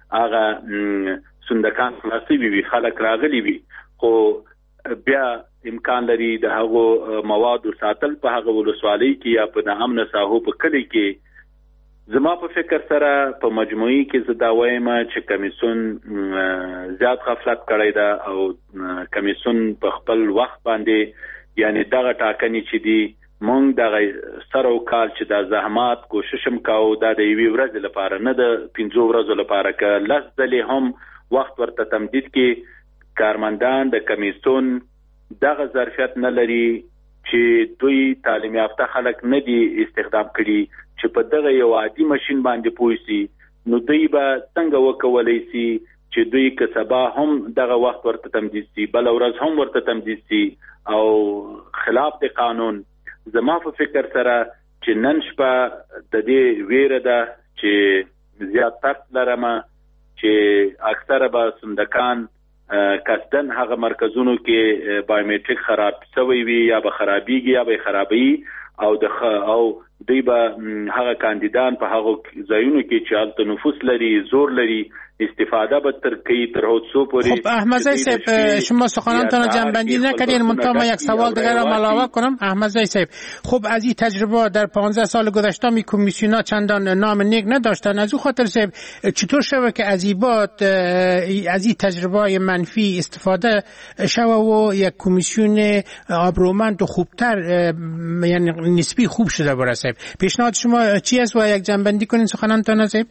هغه صندوقان خلاصوي وي، خلک راغلي وي، خو بیا امکان لري د هغو موادو ساتل په هغه ولسوالۍ کې یا په ناامنه ساحو په کلي کې. زما په فکر سره په مجموعي کې زه دا وایم چې کمیسیون زیات غفلت کړی ده او کمیسیون په خپل وخت باندې یعنی دغه ټاکنې چې دي مونږ دغه سر او کال چې دا زحمات کوشش هم کاو، دا د یوې ورځې لپاره نه د پنځو ورځو لپاره، که لس ځلې هم وخت ورته تمدید کې کارمندان د کمیسیون دغه ظرفیت نه لري چې دوی تعلیم یافته خلک نه دي استخدام کړي چې په دغه یو عادي ماشین باندې پوه سي، نو دوی به څنګه وکولی سي چې دوی که سبا هم دغه وخت ورته تمدید سي، بله ورځ هم ورته تمدید سي او خلاف د قانون. زما په فکر سره چې نن شپه د دې ویره ده چې زیات ترس لرمه چې اکثره به صندوقان قصدن هغه مرکزونو کې بایومټریک خراب شوی وي یا به خرابېږي یا به خرابوي او د او دوی به هغه کاندیدان په هغو ځایونو کې چې هلته نفوذ لري، زور لري، استفاده به تر کی تر حدسو پوری. خب احمدزی صاحب شما سخنانتان جنبندی نکردین، منتها من یک سوال دیگر را علاوه کنم. احمدزی صاحب خب از این تجربه در پانزده سال گذشته می کمیسیونا چندان نام نیک نداشتن، از اون خاطر صاحب چطور شوه که از این بات از این تجربه منفی استفاده شوه و یک کمیسیون آبرومند و خوبتر یعنی نسبی خوب شده بره؟ صاحب پیشنهاد شما چی است و یک جنبندی کنین سخنانتان صاحب؟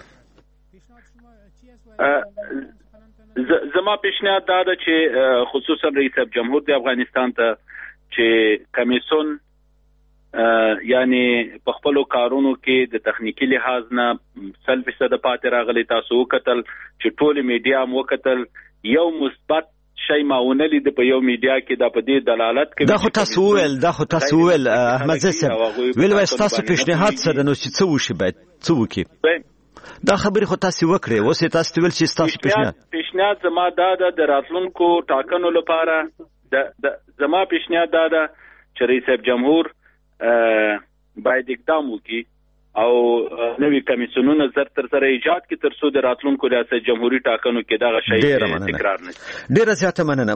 زما پیشنهاد دا ده چې خصوصا رئیس جمهور د افغانستان ته چې کمیسیون یعنی په خپلو کارونو کې د تخنیکی لحاظ نه سل فیصد پاتې راغلی. تاسو وکتل چې ټول میډیا هم وکتل، یو مثبت شی ماونه لید په یو میډیا کې دا په دې دلالت کوي. دا خو تاسو ویل دا خو تاسو ویل احمدزی صاحب ویل وای تاسو پیشنهاد سره نو چې څه وشي باید څه وکړي؟ دا خبرې خو تاسو وکړې، اوس تاسو ویل چې تاسو پیشنهاد پیشنهاد زما دا د راتلونکو ټاکنو لپاره د زما پیشنهاد دا ده چې رئیس جمهور باید اقدام وکړي او نوی کمیسیونونه زر تر سره ایجاد کی تر څو د راتلونکو ریاست جمهوریت ټاکنو کې دا شی تکرار نه شي. ډیره زیاته مننه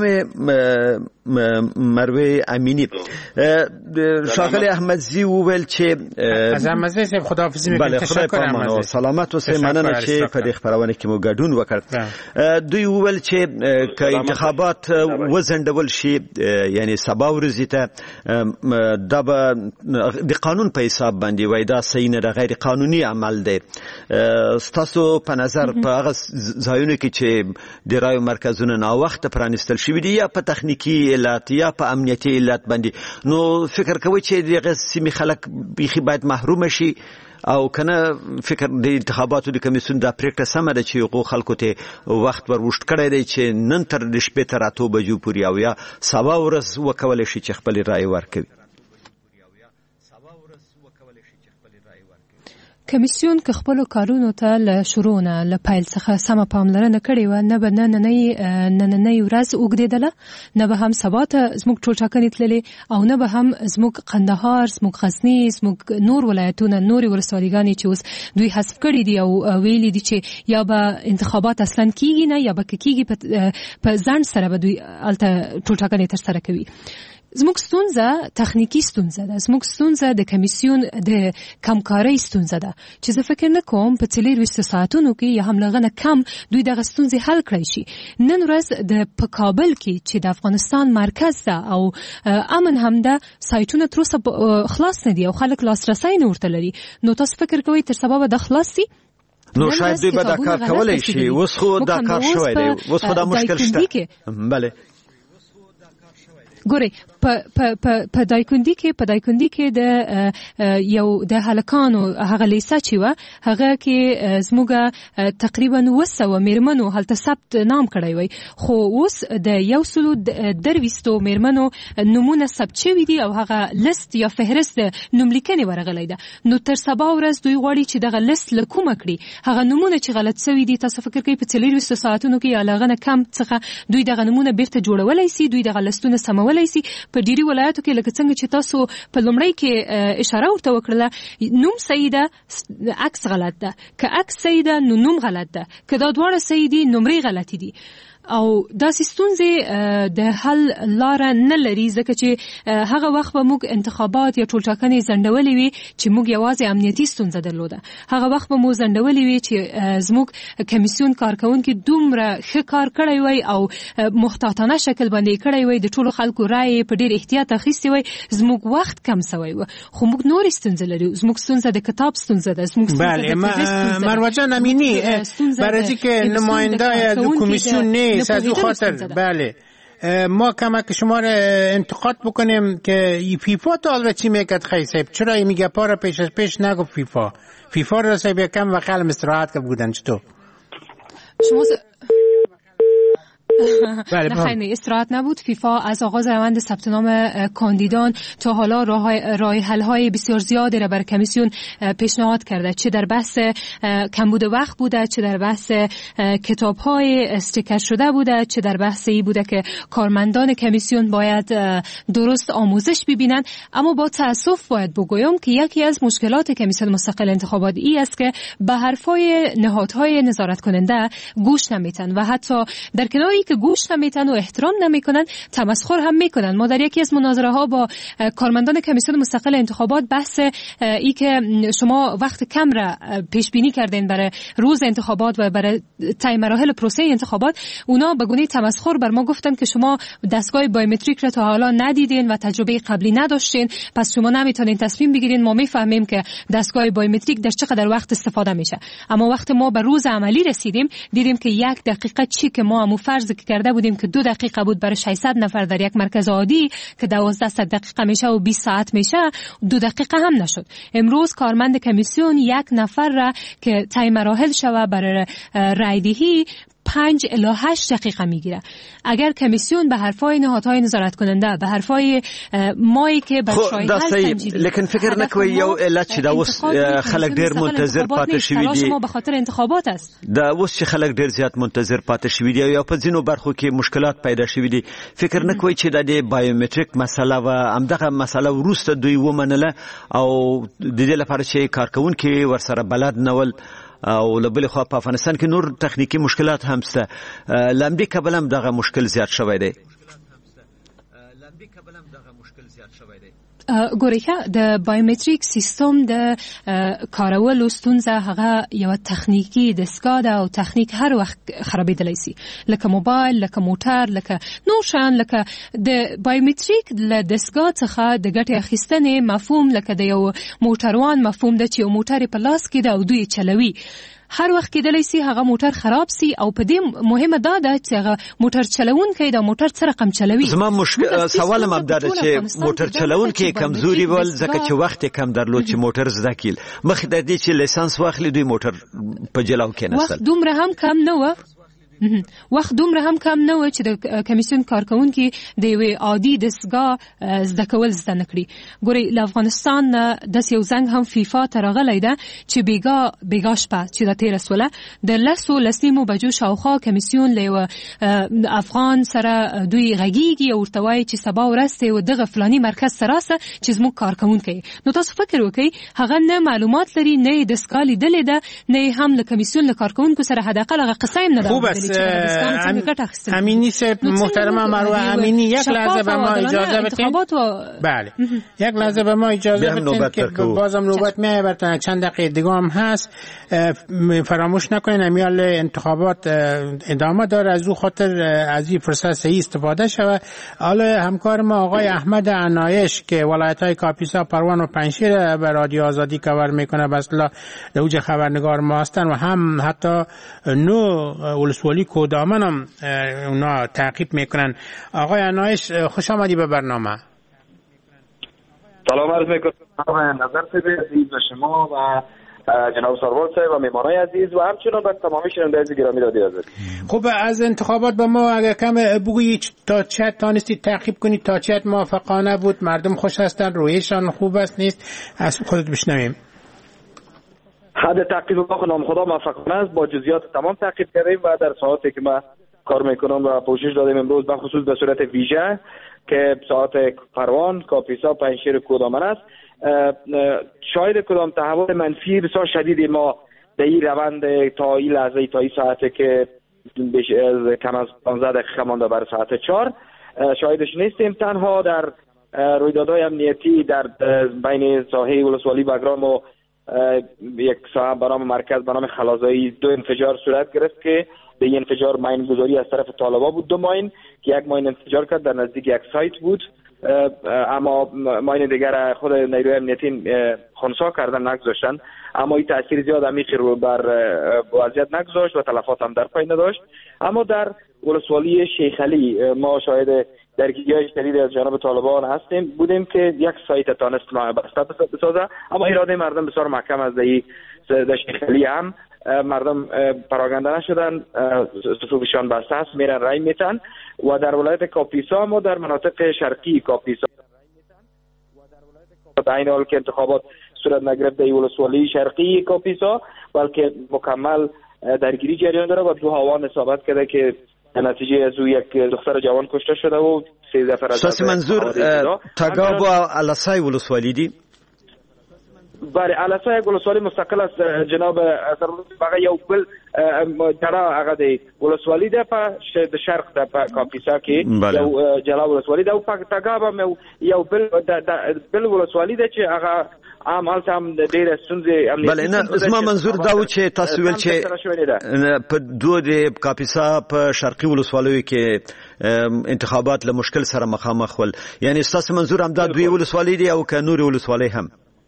محترم مروه امینی. شاغلی احمدزی وویل چې از احمدزی صاحب خداحافظی میکنم. تشکر احمدزی، سلامت اوسئ، مننه چې په دې خبرونه کې مو ګډون وکړ. دوی وویل چې که انتخابات وزندول شي یعنی سبا ورځې ته دا به د قانون په حساب باندې وای دا صحیح نه، غیر قانوني عمل دی. ستاسو په نظر په هغه ځایونو کې چې د رایو مرکزونه نا وخت پرانستل شوي دي یا په تخنیکی علت یا په امنیتي علت باندې، نو فکر کوي چې دغه سیمې خلک بیخي باید محروم شي او کنه فکر د انتخاباتو د کمیسیون د پریکټه سم ده چې حقوق خلکو ته وخت وروشت کړی دی چې نن تر د شپې تر اتو بجو پورې او یا سبا ورځ وکولای شي چې خپل رائے ورکړي. کمیسیون که خپل کارونو ته له شروع نه له پیل څخه سمه پاملرنه کړې و، نه به نننۍ نننۍ ورځ اوږدېدله، نه به هم سبا ته زموږ ټولټاکنې تللې، او نه به هم زموږ قندهار، زموږ غزني، زموږ نور ولایتونه، نورې ولسوالیګانې چې اوس دوی حذف کړي دي او ویلي دي چې یا به انتخابات اصلا کیږي نه، یا به که کیږي په ځنډ سره به دوی هلته ټولټاکنې ترسره کوي. زموږ ستونزه تخنیکی ستونزه ده، زموږ ستونزه د کمیسیون د کمکارۍ ستونزه ده چې زه فکر نه کوم په څلورویشتو ساعتونو کې یا هم لغه نه کم دوی دغه ستونزې حل کړی شي. نن ورځ د په کابل کې چې د افغانستان مرکز ده او امن هم ده، سایټونه تر اوسه خلاص نه دي او خلک لاسرسی نه ورته لري. نو تاسو فکر کوئ تر سبا به دا خلاص شي؟ نو شاید دوی به دا کار کولی شي. اوس خو دا کار شوی دی، اوس خو دا مشکل شته. بله ګورئ په دایکندي کې په دایکندي کې د یو د هلکانو هغه لیسه چې وه هغه کې زموږ تقریبا اوه سوه میرمنو هلته ثبت نام کړی وی، خو اوس د یو سلو درویستو میرمنو نومونه ثبت شوي دي او هغه لست یا فهرست نوملیکنې ورغلی ده. نو تر سبا ورځ دوی غواړي چې دغه لست له کومه کړي، هغه نومونه چې غلط شوي دي. تاسو فکر کوئ په څلورویشتو ساعتونو کې یا له هغه نه کم څخه دوی دغه نومونه بیرته جوړولی سي، دوی دغه لستونه سمولی سي؟ په ډیری ولایتو کې لکه څنګه چې تاسو په لومړی کې اشاره ورته وکړله، نوم صحیح ده عکس غلط ده، که عکس صحیح ده نو نوم غلط ده، که دا دواړه صحیح دي نمرې غلطي دي. او داسې ستونزې د حل لاره نه لري، ځکه چې هغه وخت به موږ انتخابات یا ټولټاکنې ځنډولې وي چې موږ یوازې امنیتي ستونزه درلوده. هغه وخت به مو ځنډولې وي چې زموږ کمیسیون کارکوونکي دومره ښه کار کړی وی او محتاطانه شکل باندې کړی وی، د ټولو خلکو رایې په ډېر احتیاط اخیستې وی، زموږ وخت کم سوی و. خو موږ نورې ستونزې لرو. زموږ ستونزه د کتاب ستونزه ده، زموږ ستونزه د فهرست ستونزه ده. مروه جان امینی برای که نماینده دو کمیسیون نه از او خاطر بله ما کمک شما را انتقاد بکنیم که فیفا تا حالا چی میگه خیلی صاحب؟ چرا این میگه پا را پیش از پیش نگو فیفا فیفا را صاحب کم و قلم استراحت که بودن چطور؟ شما نه خیلی استراحت نبود. فیفا از آغاز روند ثبت نام کاندیدان تا حالا راه حل های بسیار زیادی را برای کمیسیون پیشنهاد کرده، چه در بحث کمبود وقت بوده، چه در بحث کتاب های استیکر شده بوده، چه در بحث ای بوده که کارمندان کمیسیون باید درست آموزش ببینند. اما با تأسف باید بگویم که یکی از مشکلات کمیسیون مستقل انتخابات ای است که به حرفای نهادهای نظارت کننده گوش نمیتن و حتی در کناری که گوش نمیتن و احترام نمیکنن تمسخر هم میکنن. ما در یکی از مناظره ها با کارمندان کمیسیون مستقل انتخابات بحث ای که شما وقت کم را پیش بینی کردین برای روز انتخابات و برای طی مراحل پروسه انتخابات، اونا به گونه تمسخر بر ما گفتن که شما دستگاه بایومتریک را تا حالا ندیدین و تجربه قبلی نداشتین، پس شما نمیتونین تصمیم بگیرین. ما میفهمیم که دستگاه بایومتریک در چقدر وقت استفاده میشه، اما وقت ما به روز عملی رسیدیم دیدیم که یک دقیقه چی که ما همو فرض کرده بودیم که دو دقیقه بود برای ششصد نفر در یک مرکز عادی که دوازده دقیقه میشه و بیست ساعت میشه، دو دقیقه هم نشد. امروز کارمند کمیسیون یک نفر را که طی مراحل شوه برای رایدهی پنج الی هشت دقیقه میگیره. اگر کمیسیون به حرفای نهادهای نظارت کننده، به حرفای مایی که بر شایعه حل سنجیدی، لیکن فکر نکوي یو علت چې دا اوس خلک ډیر منتظر پاتې شوي دي، شما به خاطر انتخابات است. دا اوس چې خلک ډیر زیات منتظر پاتې شوي دي یا په ځینو برخو کې مشکلات پیدا شوي دي، فکر نکوي چې د بایومتریک مسله و همدغه مسله وروسته دوی ومنله او د دې لپاره چې کارکونکي ورسره بلد نول او لبل خو په افغانستان کې نور تخنیکی مشکلات هم شته. لامدی کبل هم دغه مشکل زیات شوی دی. ګورئ د بایومتریک سیستم د کارولو ستونزه هغه یو تخنیکی دستگاه ده او تخنیک هر وخت خرابېدلی سي، لکه موبایل، لکه موټر، لکه نور شیان. لکه د بایومتریک له دستگاه څخه د ګټې اخیستنې مفهوم لکه د یو موټروان مفهوم ده چې یو موټر په لاس کې ده او دوی چلوي. هر وخت کېدلی سي هغه موټر خراب سي او په دې مهمه دا ده چې هغه موټر چلونکی دا موټر څه رقم چلوي. زما مشکل سوال هم دا ده چې موټر چلونکی کمزوري ول ځکه چې وخت کم درلود چې موټر زده کیل مخ د دې چې لیسانس واخلي دوی موټر په جلاو کې نسل وخت دومره هم کم نه و وخت دومره هم کم نه و چې د کمیسیون کارکونکي د یوې عادي دستګاه زده کول زده نکړي. ګوري له افغانستان د یو زنګ هم فیفا ته راغلی ده چې بیګا بیګا شپه چې د تیر سوله د لسو لسیمو بجو شاوخوا کمیسیون له افغان سره دوی غږیږي او ورته وایي چې سبا ورځ ته دغه فلاني مرکز سره چې زموږ کارکونکي. نو تاسو فکر وکړئ هغه نه معلومات لري نه دستګاه لیدلې ده نه هم له کمیسیون له کارکونکو سره حداقل هغه قصه هم نه ده. امینی صاحب محترم مروه امینی یک لحظه به ما اجازه بدین. بله یک لحظه به ما اجازه بدین که بازم نوبت میایه براتون چند دقیقه دیگه هم هست. فراموش نکنین امیال انتخابات ادامه داره از او خاطر از این فرصت صحیح استفاده شود. حالا همکار ما آقای احمد عنایش که ولایت‌های کاپیسا پروان و پنجشیر به رادیو آزادی کاور میکنه به اصطلاح دوج خبرنگار ما هستن و هم حتی نو ولسوالی کودامن هم اونا تعقیب میکنن. آقای عنایش خوش آمدی به برنامه. سلام عرض میکنم نظر سید عزیز و شما و جناب سروال صاحب و مهمانای عزیز و همچنین به تمام شنوندگان گرامی رادیو آزادی. خب از انتخابات با ما اگر کم بگویید تا چه تانستید تعقیب کنید، تا چه موافقانه بود، مردم خوش هستن، رویشان خوب است نیست، از خودت بشنویم. حد تعقیب ما خودم خدا موفقانه است، با جزئیات تمام تعقیب کردیم و در ساعاتی که ما کار میکنم و کوشش دادیم امروز به خصوص به صورت ویژه که ساعت پروان، کاپیسا، پنجشیر کودامن است. شاید کدام تحول منفی بسیار شدیدی ما در این روند تا این لحظه تا این ساعته که کم از پانزده دقیقه مانده بر ساعت چهار شاهدش نیستیم. تنها در رویدادهای امنیتی در بین ساحه ولسوالی بگرام و یک ساحه برام مرکز به نام خلازایی دو انفجار صورت گرفت که به این انفجار ماین گذاری از طرف طالبا بود. دو ماین که یک ماین انفجار کرد در نزدیک یک سایت بود، اما ماین دیگر خود نیروی امنیتی خنثی کردن نگذاشتن، اما این تاثیر زیاد عمیقی رو بر وضعیت نگذاشت و تلفات هم در پای نداشت. اما در ولسوالی شیخ علی ما شاهد درگیری‌های شدید از جانب طالبان هستیم بودیم که یک سایت تانست بسته بسازه، اما اراده مردم بسیار محکم از در شیخ علی هم مردم پراگنده نشدن، صفوفشان بسته است، میرن رای میتن. و در ولایت کاپیسا ما در مناطق شرقی کاپیسا در این حال که انتخابات صورت نگرفت در ولسوالی شرقی کاپیسا بلکه مکمل درگیری جریان داره و دو هاوان اصابت کرده که نتیجه از او یک دختر جوان کشته شده و سه نفر از ساس منظور تاگاب و علسای ولسوالی دی؟ بله علسای ولسوالی مستقل است جناب سروال بقیه یو بل جلا هغه دی ولسوالی ده په شرق د کاپیسا کې یو جلا ولسوالی ده او په تاګاب هم یو بل بل ولسوالی ده چې هغه عام حالت هم ډېر ستونزې امنیتي. بله نه زما منظور دا و چې تاسو ویل چې په دوه د کاپیسا په شرقي ولسوالیو کې انتخابات له مشکل سره مخامخ ول، یعنی تاسو منظور هم دا دوی ولسوالی دی او که نور ولسوالی هم؟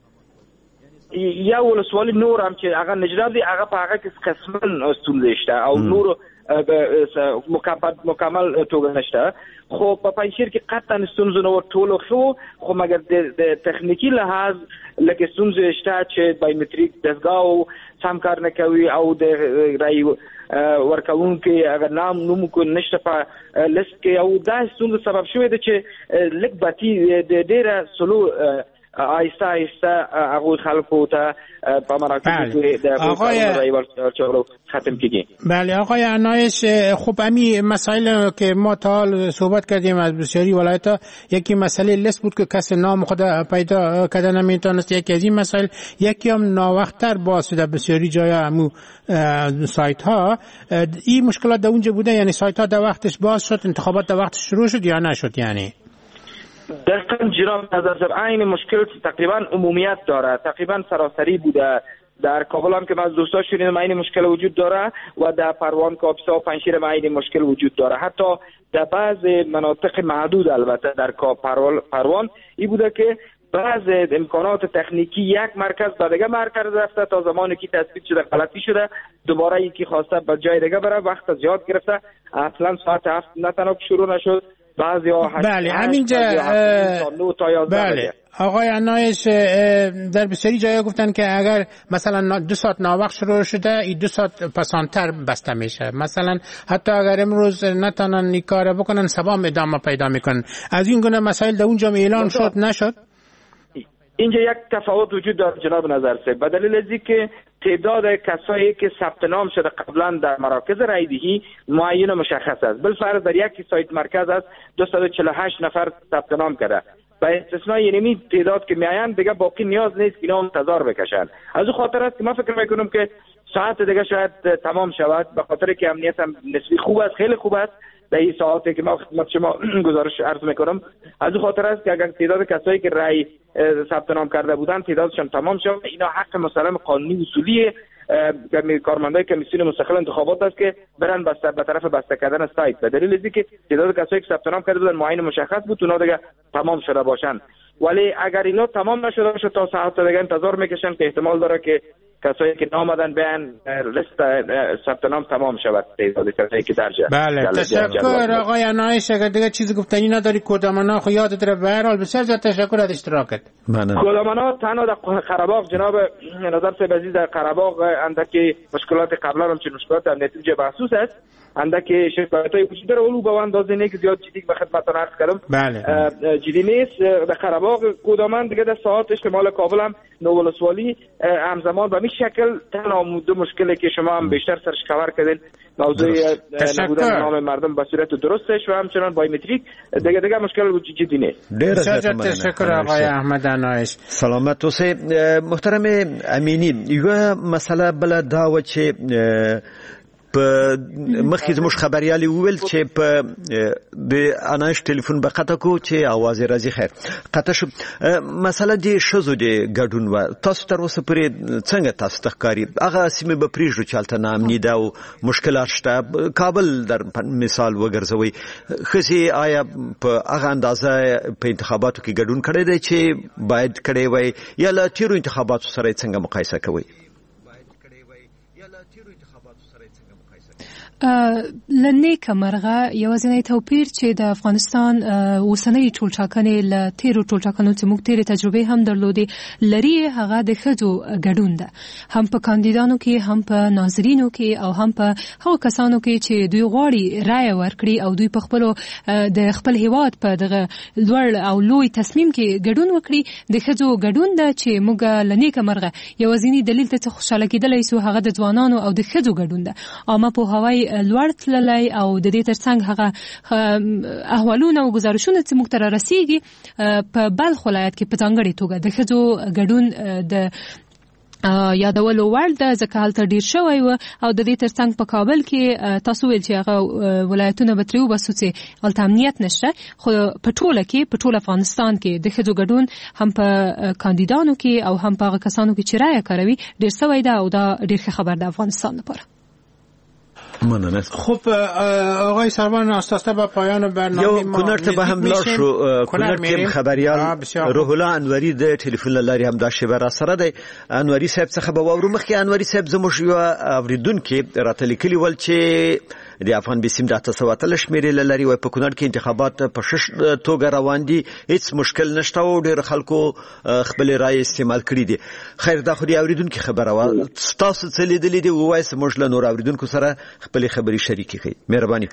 یا ولسوالی نور هم چې هغه نجراب دی هغه په هغه کې قسمن ستونزې شته او نور مکمل مکمل توګه نشته. خو په پنځیر کې قطعا ستونزې نو ټولو خو خو مګر د تخنیکی لحاظ لکه ستونزې شته چې بایومټریک دستګاه سم کار نه کوي او د رای ورکوونکي هغه نام نوم کو نشته په لیست کې او دا ستونزې سبب شوې ده چې لږ باتی د ډیره سلو آیسته آیسته هغوی خلکو ته په مراکز د آقای ختم کیږي. بله آقای عنایش، خب امی مسائل که ما تا حال صحبت کردیم از بسیاری ولایت‌ها، یکی مسئله لیست بود که کسی نام خود پیدا کردن نمیتونست، یکی از این مسائل، یکی هم ناوقت‌تر باز شده بسیاری جای همو سایت ها. این مشکلات در اونجا بوده، یعنی سایت ها در وقتش باز شد، انتخابات در وقتش شروع شد یا نشد؟ یعنی دقیقاً جناب نظر صاحب این مشکل تقریبا عمومیت داره، تقریبا سراسری بوده. در کابل هم که من از دوستا شنیدم این مشکل وجود داره و در پروان، کاپیسا و پنجشیر این مشکل وجود داره. حتی در بعض مناطق محدود البته در پروان این بوده که بعض امکانات تکنیکی یک مرکز به دیگه مرکز رفته، تا زمانی که تثبیت شده غلطی شده دوباره یکی خواسته به جای دیگه بره، وقت زیاد گرفته، اصلا ساعت هفت نه تنها شروع نشد بعضیا بله همینجا بله آقای عنایش در بسیاری جاها گفتن که اگر مثلا دو ساعت ناوقت شروع شده این دو ساعت پسانتر بسته میشه، مثلا حتی اگر امروز نتونن این کار بکنن سبا ادامه پیدا میکنن. از این گونه مسائل در اونجا اعلان شد نشد؟ اینجا یک تفاوت وجود داره جناب نظر سه، به دلیل از اینکه تعداد کسایی که ثبت نام شده قبلا در مراکز رایدهی معین و مشخص است. بالفرض در یک سایت مرکز است دویست و چهل و هشت نفر ثبت نام کرده، به استثنای یعنی تعداد که میاین دیگه باقی نیاز نیست که اینا انتظار بکشن. از اون خاطر است که من فکر میکنم که ساعت دیگه شاید تمام شود، به خاطر که امنیت هم نسبی خوب است، خیلی خوب است در این ساعتی که ما خدمت شما گزارش عرض میکنم. از اون خاطر است که اگر تعداد کسایی که رای ثبت نام کرده بودن تعدادشون تمام شد، اینا حق مسلم قانونی اصولی کارمندای کمیسیون مستقل انتخابات است که برن بسته به طرف بسته کردن سایت. به دلیل اینکه تعداد کسایی که ثبت نام کرده بودن معین مشخص بود، اونا دیگه تمام شده باشن. ولی اگر اینا تمام نشده باشه تا ساعت دیگه انتظار میکشن که احتمال داره که کسایی که نامدن بیان لیست ثبت نام تمام شود. تعداد کسایی که درجه. بله تشکر آقای عنایش. اگر دیگه چیزی گفتنی نداری کدامنا خو یادت رو به هر حال بسیار زیاد تشکر از اشتراکت. کدامنا تنها در قره باغ جناب نظر صاحب عزیز در قره باغ اندکی مشکلات قبلا هم چه مشکلات هم نتیجه محسوس است، اندکی شکایتای وجود داره ولو به اندازه نه که زیاد جدی به خدمتتون عرض کردم. بله جدی نیست. در قره باغ کدامن دیگه در ساعت شمال کابل هم نوولسوالی همزمان به این شکل تنها دو مشکلی که شما هم بیشتر سرش کاور کردین موضوع نبودن نام مردم به صورت درستش و همچنان بایومتریک دیگه دیگه مشکل جدی نیست. بسیار تشکر آقای احمد عنایش. سلامت اوسئ. محترم امینی، یو مسله بل دا و چې په مخکې زموږ خبريالي وویل چې په د اناش ټلیفون به قطع کو چې आवाज راځي. خیر قطع شو. مسله دی شزو دی ګډون و تاسو تر اوسه پرې څنګه تاسو تخکاری هغه سیمه به پریږدو چې الته نامنی دا او مشکلات شته. کابل در مثال وګرځوي خسي آیا په هغه اندازه په انتخاباتو کې ګډون کړی دی چې باید کړی وای یا لا تیرو انتخاباتو سره څنګه مقایسه کوي؟ لنیکه مرغه یوازینی توپیر چې د افغانستان اوسنۍ ټولټاکنې له تیرو ټولټاکنو چې موږ تیرې تجربې هم درلودې لري هغه د ښځو ګډون ده، هم په کاندیدانو کې هم په ناظرینو کې او هم په هغو کسانو کې چې دوی غواړي رایه ورکړي او دوی په خپلو د خپل هیواد په دغه لوړ او لوی تصمیم کې ګډون وکړي. د ښځو ګډون ده چې موږ لنیکه مرغه یوازینی دلیل ته خوشاله کېدلی سو هغه د ځوانانو او د ښځو ګډون ده. عامه پوهاوی لوړ تللی او د دې ترڅنګ هغه احوالونه او گزارشونه چې موږ ته رسیږي په بلخ ولایت کې په ځانګړې توګه د ښځو ګډون د یادولو وړ ده ځکه هلته ډیر شوی و او د دې ترڅنګ په کابل کې تاسو ویل چې هغه ولایتونه به ترې وباسو چې هلته امنیت نشته، خو په ټوله کې په ټول افغانستان کې د ښځو ګډون هم په کاندیدانو کې او هم په هغه کسانو کې چې رایه کاروي ډیر شوی ده او دا ډیر ښه خبر ده افغانستان لپاره. مننه. خب آقای سروان آستاسته با پایان برنامه ما کنار ته به هم لاړ شو. کنار کې خبريال روح الله انوری د ټلیفون لاري هم دا شی بر سره دی. انوری صاحب څخه به وورو مخکې انوری صاحب زموږ یو اوریدونکو راته لیکلی ول چې د افغان بسیم د تاسو وتل شمیرې لري او په کنار کې انتخابات په شش توګه روان دي، هیڅ مشکل نشته او ډېر خلکو خپل رائے استعمال کړی دي. خیر دا خو دی اوریدونکو خبره و تاسو څه لیدلې دي وایي موږ له نور اوریدونکو سره خپل خبري شریکې کړئ. مهرباني.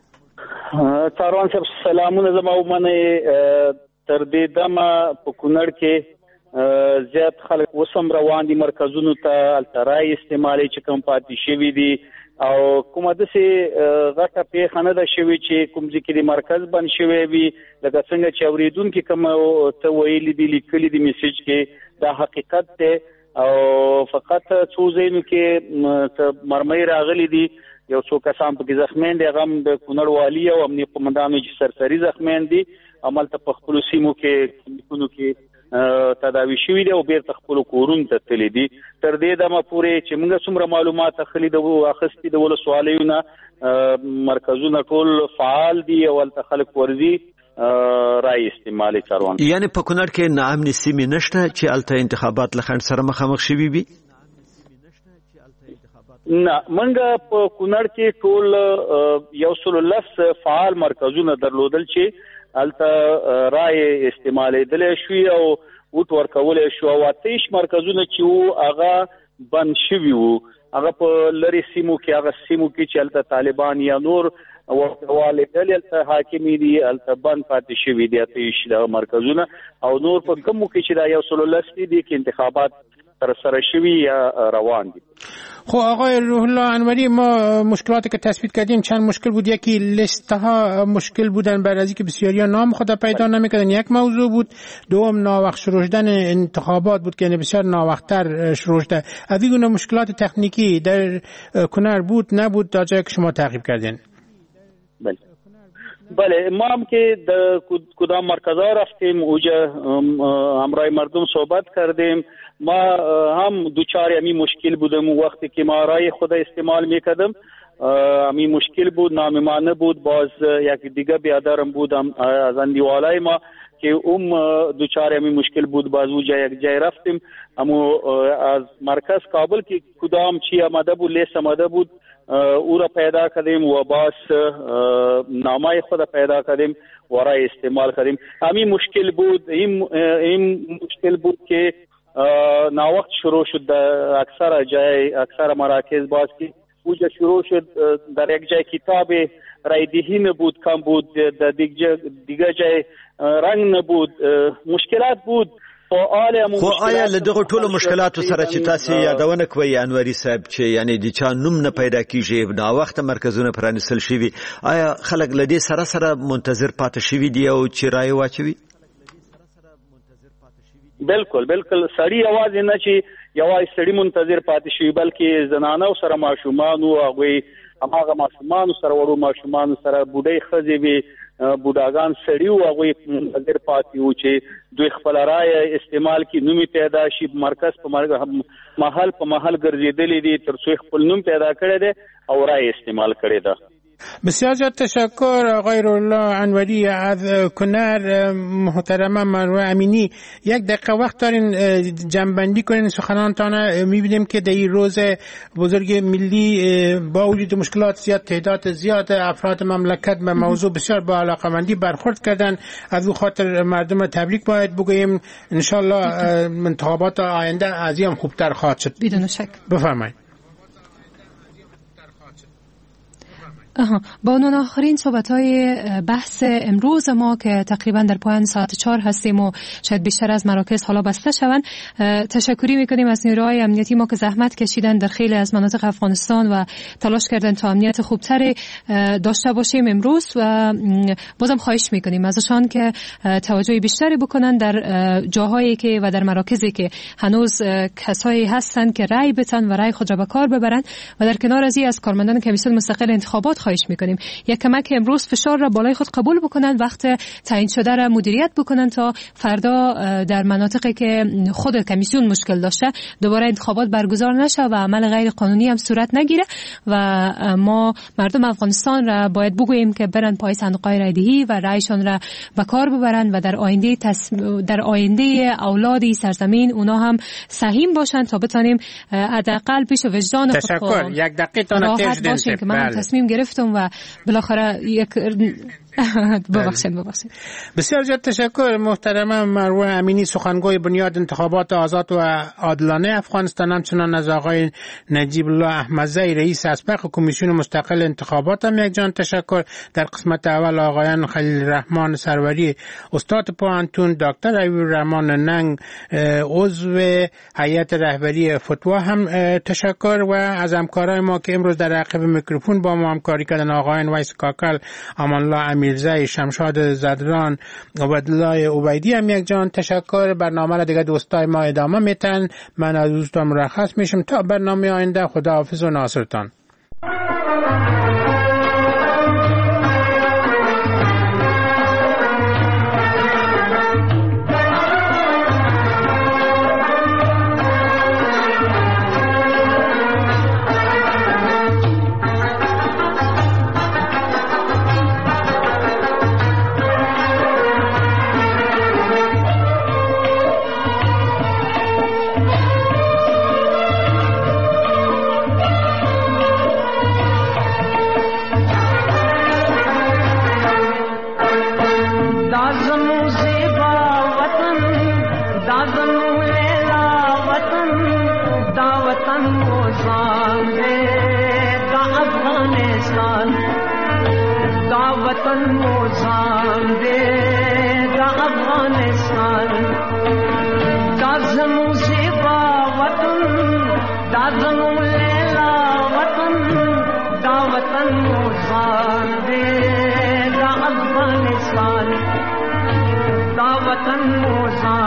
ساروان صاحب سلامونه زما ومنه. تر دې دمه په کونړ کې زیات خلک وسم روان دي مرکزونو ته الترای استعمالي چې کوم پاتې شوی دي او کومه د سي غټه پیښه نه ده شوی چې کوم ځکه د مرکز بن شوی وي لکه څنګه چې اوریدونکو کوم ته ویلي دي لیکلي دي میسج کې دا حقیقت ده او فقط څو ځینو کې مرمۍ راغلي دي، یو څو کسان په زخمین دي، غم د کونړ والی او امنیه قومندانو چې سرسری زخمین دي عمل ته په خپل سیمو کې کونو کې تداوی شوی دی او بیرته خپل کورون ته تللی دي. تر دې دمه پورې چې موږ څومره معلومات اخلي د اخستې د ولسوالیونه مرکزونه ټول فعال دي او ولته خلک ورزي رای استعمالي کاروان. یعنی په کونړ کې ناامني سیمې نشته چې الته انتخابات لخند سره مخامخ شوي وي؟ نه منګه په کونړ کې ټول یو سل لس فعال مرکزونه درلودل چې الته رای استعمالېدل شوی او ووټ ورکول شو او اتیش مرکزونه چې وو هغه بند شوی وو هغه په لری سیمو کې هغه سیمو کې چې الته طالبان یا نور ورواله دل الته حاکمی دي الته بند پاتې شوی دي اتیش د مرکزونه او نور په کومو کې چې دا یو سل لس دي کې انتخابات تر سره شوی یا روان دي. خب آقای روح الله انوری، ما مشکلاتی که تثبیت کردیم چند مشکل بود. یکی لیست ها مشکل بودن بعد از اینکه بسیاری ها نام خود پیدا نمیکردن، یک موضوع بود. دوم ناوقت شروع شدن انتخابات بود که یعنی بسیار ناوقت‌تر شروع شده. از این گونه مشکلات تکنیکی در کنر بود نبود تا جایی که شما تعقیب کردین؟ بله بله ما هم که در کدام مرکزها رفتیم اوجا همراه مردم صحبت کردیم. ما هم دوچار امی مشکل بودم وقتی که ما رای خود استعمال میکردم امی مشکل بود، ناممانه بود. باز یک دیگه بیادرم بودم از اندیوالای ما که اون دوچار امی مشکل بود. باز اوجا یک جای رفتیم اما از مرکز کابل که کدام چی آمده بود لیست آمده بود او را پیدا کردیم و باز نامای خود پیدا کردیم و رای استعمال کردیم. امی مشکل بود این این مشکل بود که ناوقت شروع شد اکثر جای اکثر مراکز باز که اوجا شروع شد در یک جای کتاب رای دهی نبود، کم بود، در دیگه جای رنگ نبود، مشکلات بود. خو آیا له دغه ټولو مشکلاتو سره چې تاسو یادونه کوي انوري صاحب چې یعنی د چا نوم نه پیدا کیږي نا وخت مرکزونه پرانیستل شوی، آیا خلک له دې سره سره منتظر پاتې شوی دی او چې رای واچوي؟ بالکل بالکل سړی आवाज نه چې یوای سړی منتظر پاتې شي بلکې زنانه سره ماشومان او هغه هغه ماشومان سره ورو ماشومان سره بوډۍ خځې وي بوډاګان سړی او هغه منتظر پاتې و چې دوی خپل رای استعمال کی نومي پیدا شي. مرکز په محل په محل ګرځیدلې دي تر څو خپل نوم پیدا کړي دي او رای استعمال کړي ده. بسیار زیاد تشکر آقای روح الله انوری از کنر. محترمه مروه امینی، یک دقیقه وقت دارین جنبندی کنین سخنانتان. میبینیم که در این روز بزرگ ملی با وجود مشکلات زیاد تعداد زیاد افراد مملکت به موضوع بسیار با علاقمندی برخورد کردن. از او خاطر مردم تبریک باید بگوییم. انشالله انتخابات آینده از این خوبتر خواهد شد. بدون شک. بفرمایید. آها با عنوان آخرین صحبت‌های بحث امروز ما که تقریبا در پایان ساعت چهار هستیم و شاید بیشتر از مراکز حالا بسته شوند، تشکری میکنیم از نیروهای امنیتی ما که زحمت کشیدن در خیلی از مناطق افغانستان و تلاش کردن تا امنیت خوبتری داشته باشیم امروز و بازم خواهش میکنیم ازشان که توجه بیشتری بکنن در جاهایی که و در مراکزی که هنوز کسایی هستن که رای بتن و رای خود را به کار ببرن و در کنار از این از کارمندان کمیسیون مستقل انتخابات خواهش میکنیم یک کمک امروز فشار را بالای خود قبول بکنن، وقت تعیین شده را مدیریت بکنن تا فردا در مناطقی که خود کمیسیون مشکل داشته دوباره انتخابات برگزار نشه و عمل غیر قانونی هم صورت نگیره و ما مردم افغانستان را باید بگوییم که برن پای صندوق‌های رایدهی و رایشان را به کار ببرن و در آینده تس... در آینده اولادی سرزمین اونا هم سهیم باشن تا بتونیم حداقل پیش وجدان خود تشکر. یک دقیقه تا نتیجه باشیم که من تصمیم گرفتم و بالاخره یک ببخشید ببخشید. بسیار زیاد تشکر محترمه مروه امینی، سخنگوی بنیاد انتخابات آزاد و عادلانه افغانستان. همچنان از آقای نجیب الله احمدزی رئیس اسبق کمیسیون مستقل انتخابات هم یک جان تشکر. در قسمت اول آقایان خلیل رحمان سروری استاد پوهنتون، دکتر ایوب رحمان ننگ عضو هیئت رهبری فتوا هم تشکر و از همکارای ما که امروز در عقب میکروفون با ما همکاری کردن آقایان ویس کاکل، امانالله امیرزی، شمشاد زدران، عبدالله عبیدی هم یک جان تشکر. برنامه را دیگه دوستای ما ادامه میتن. من از دوستان مرخص میشم تا برنامه آینده. خداحافظ و ناصرتان. افغانستان دا وطن موزان دے دا افغانستان دا زمون زیبا وطن دا زمون لیلا وطن دا وطن موزان دے دا افغانستان دا وطن موزان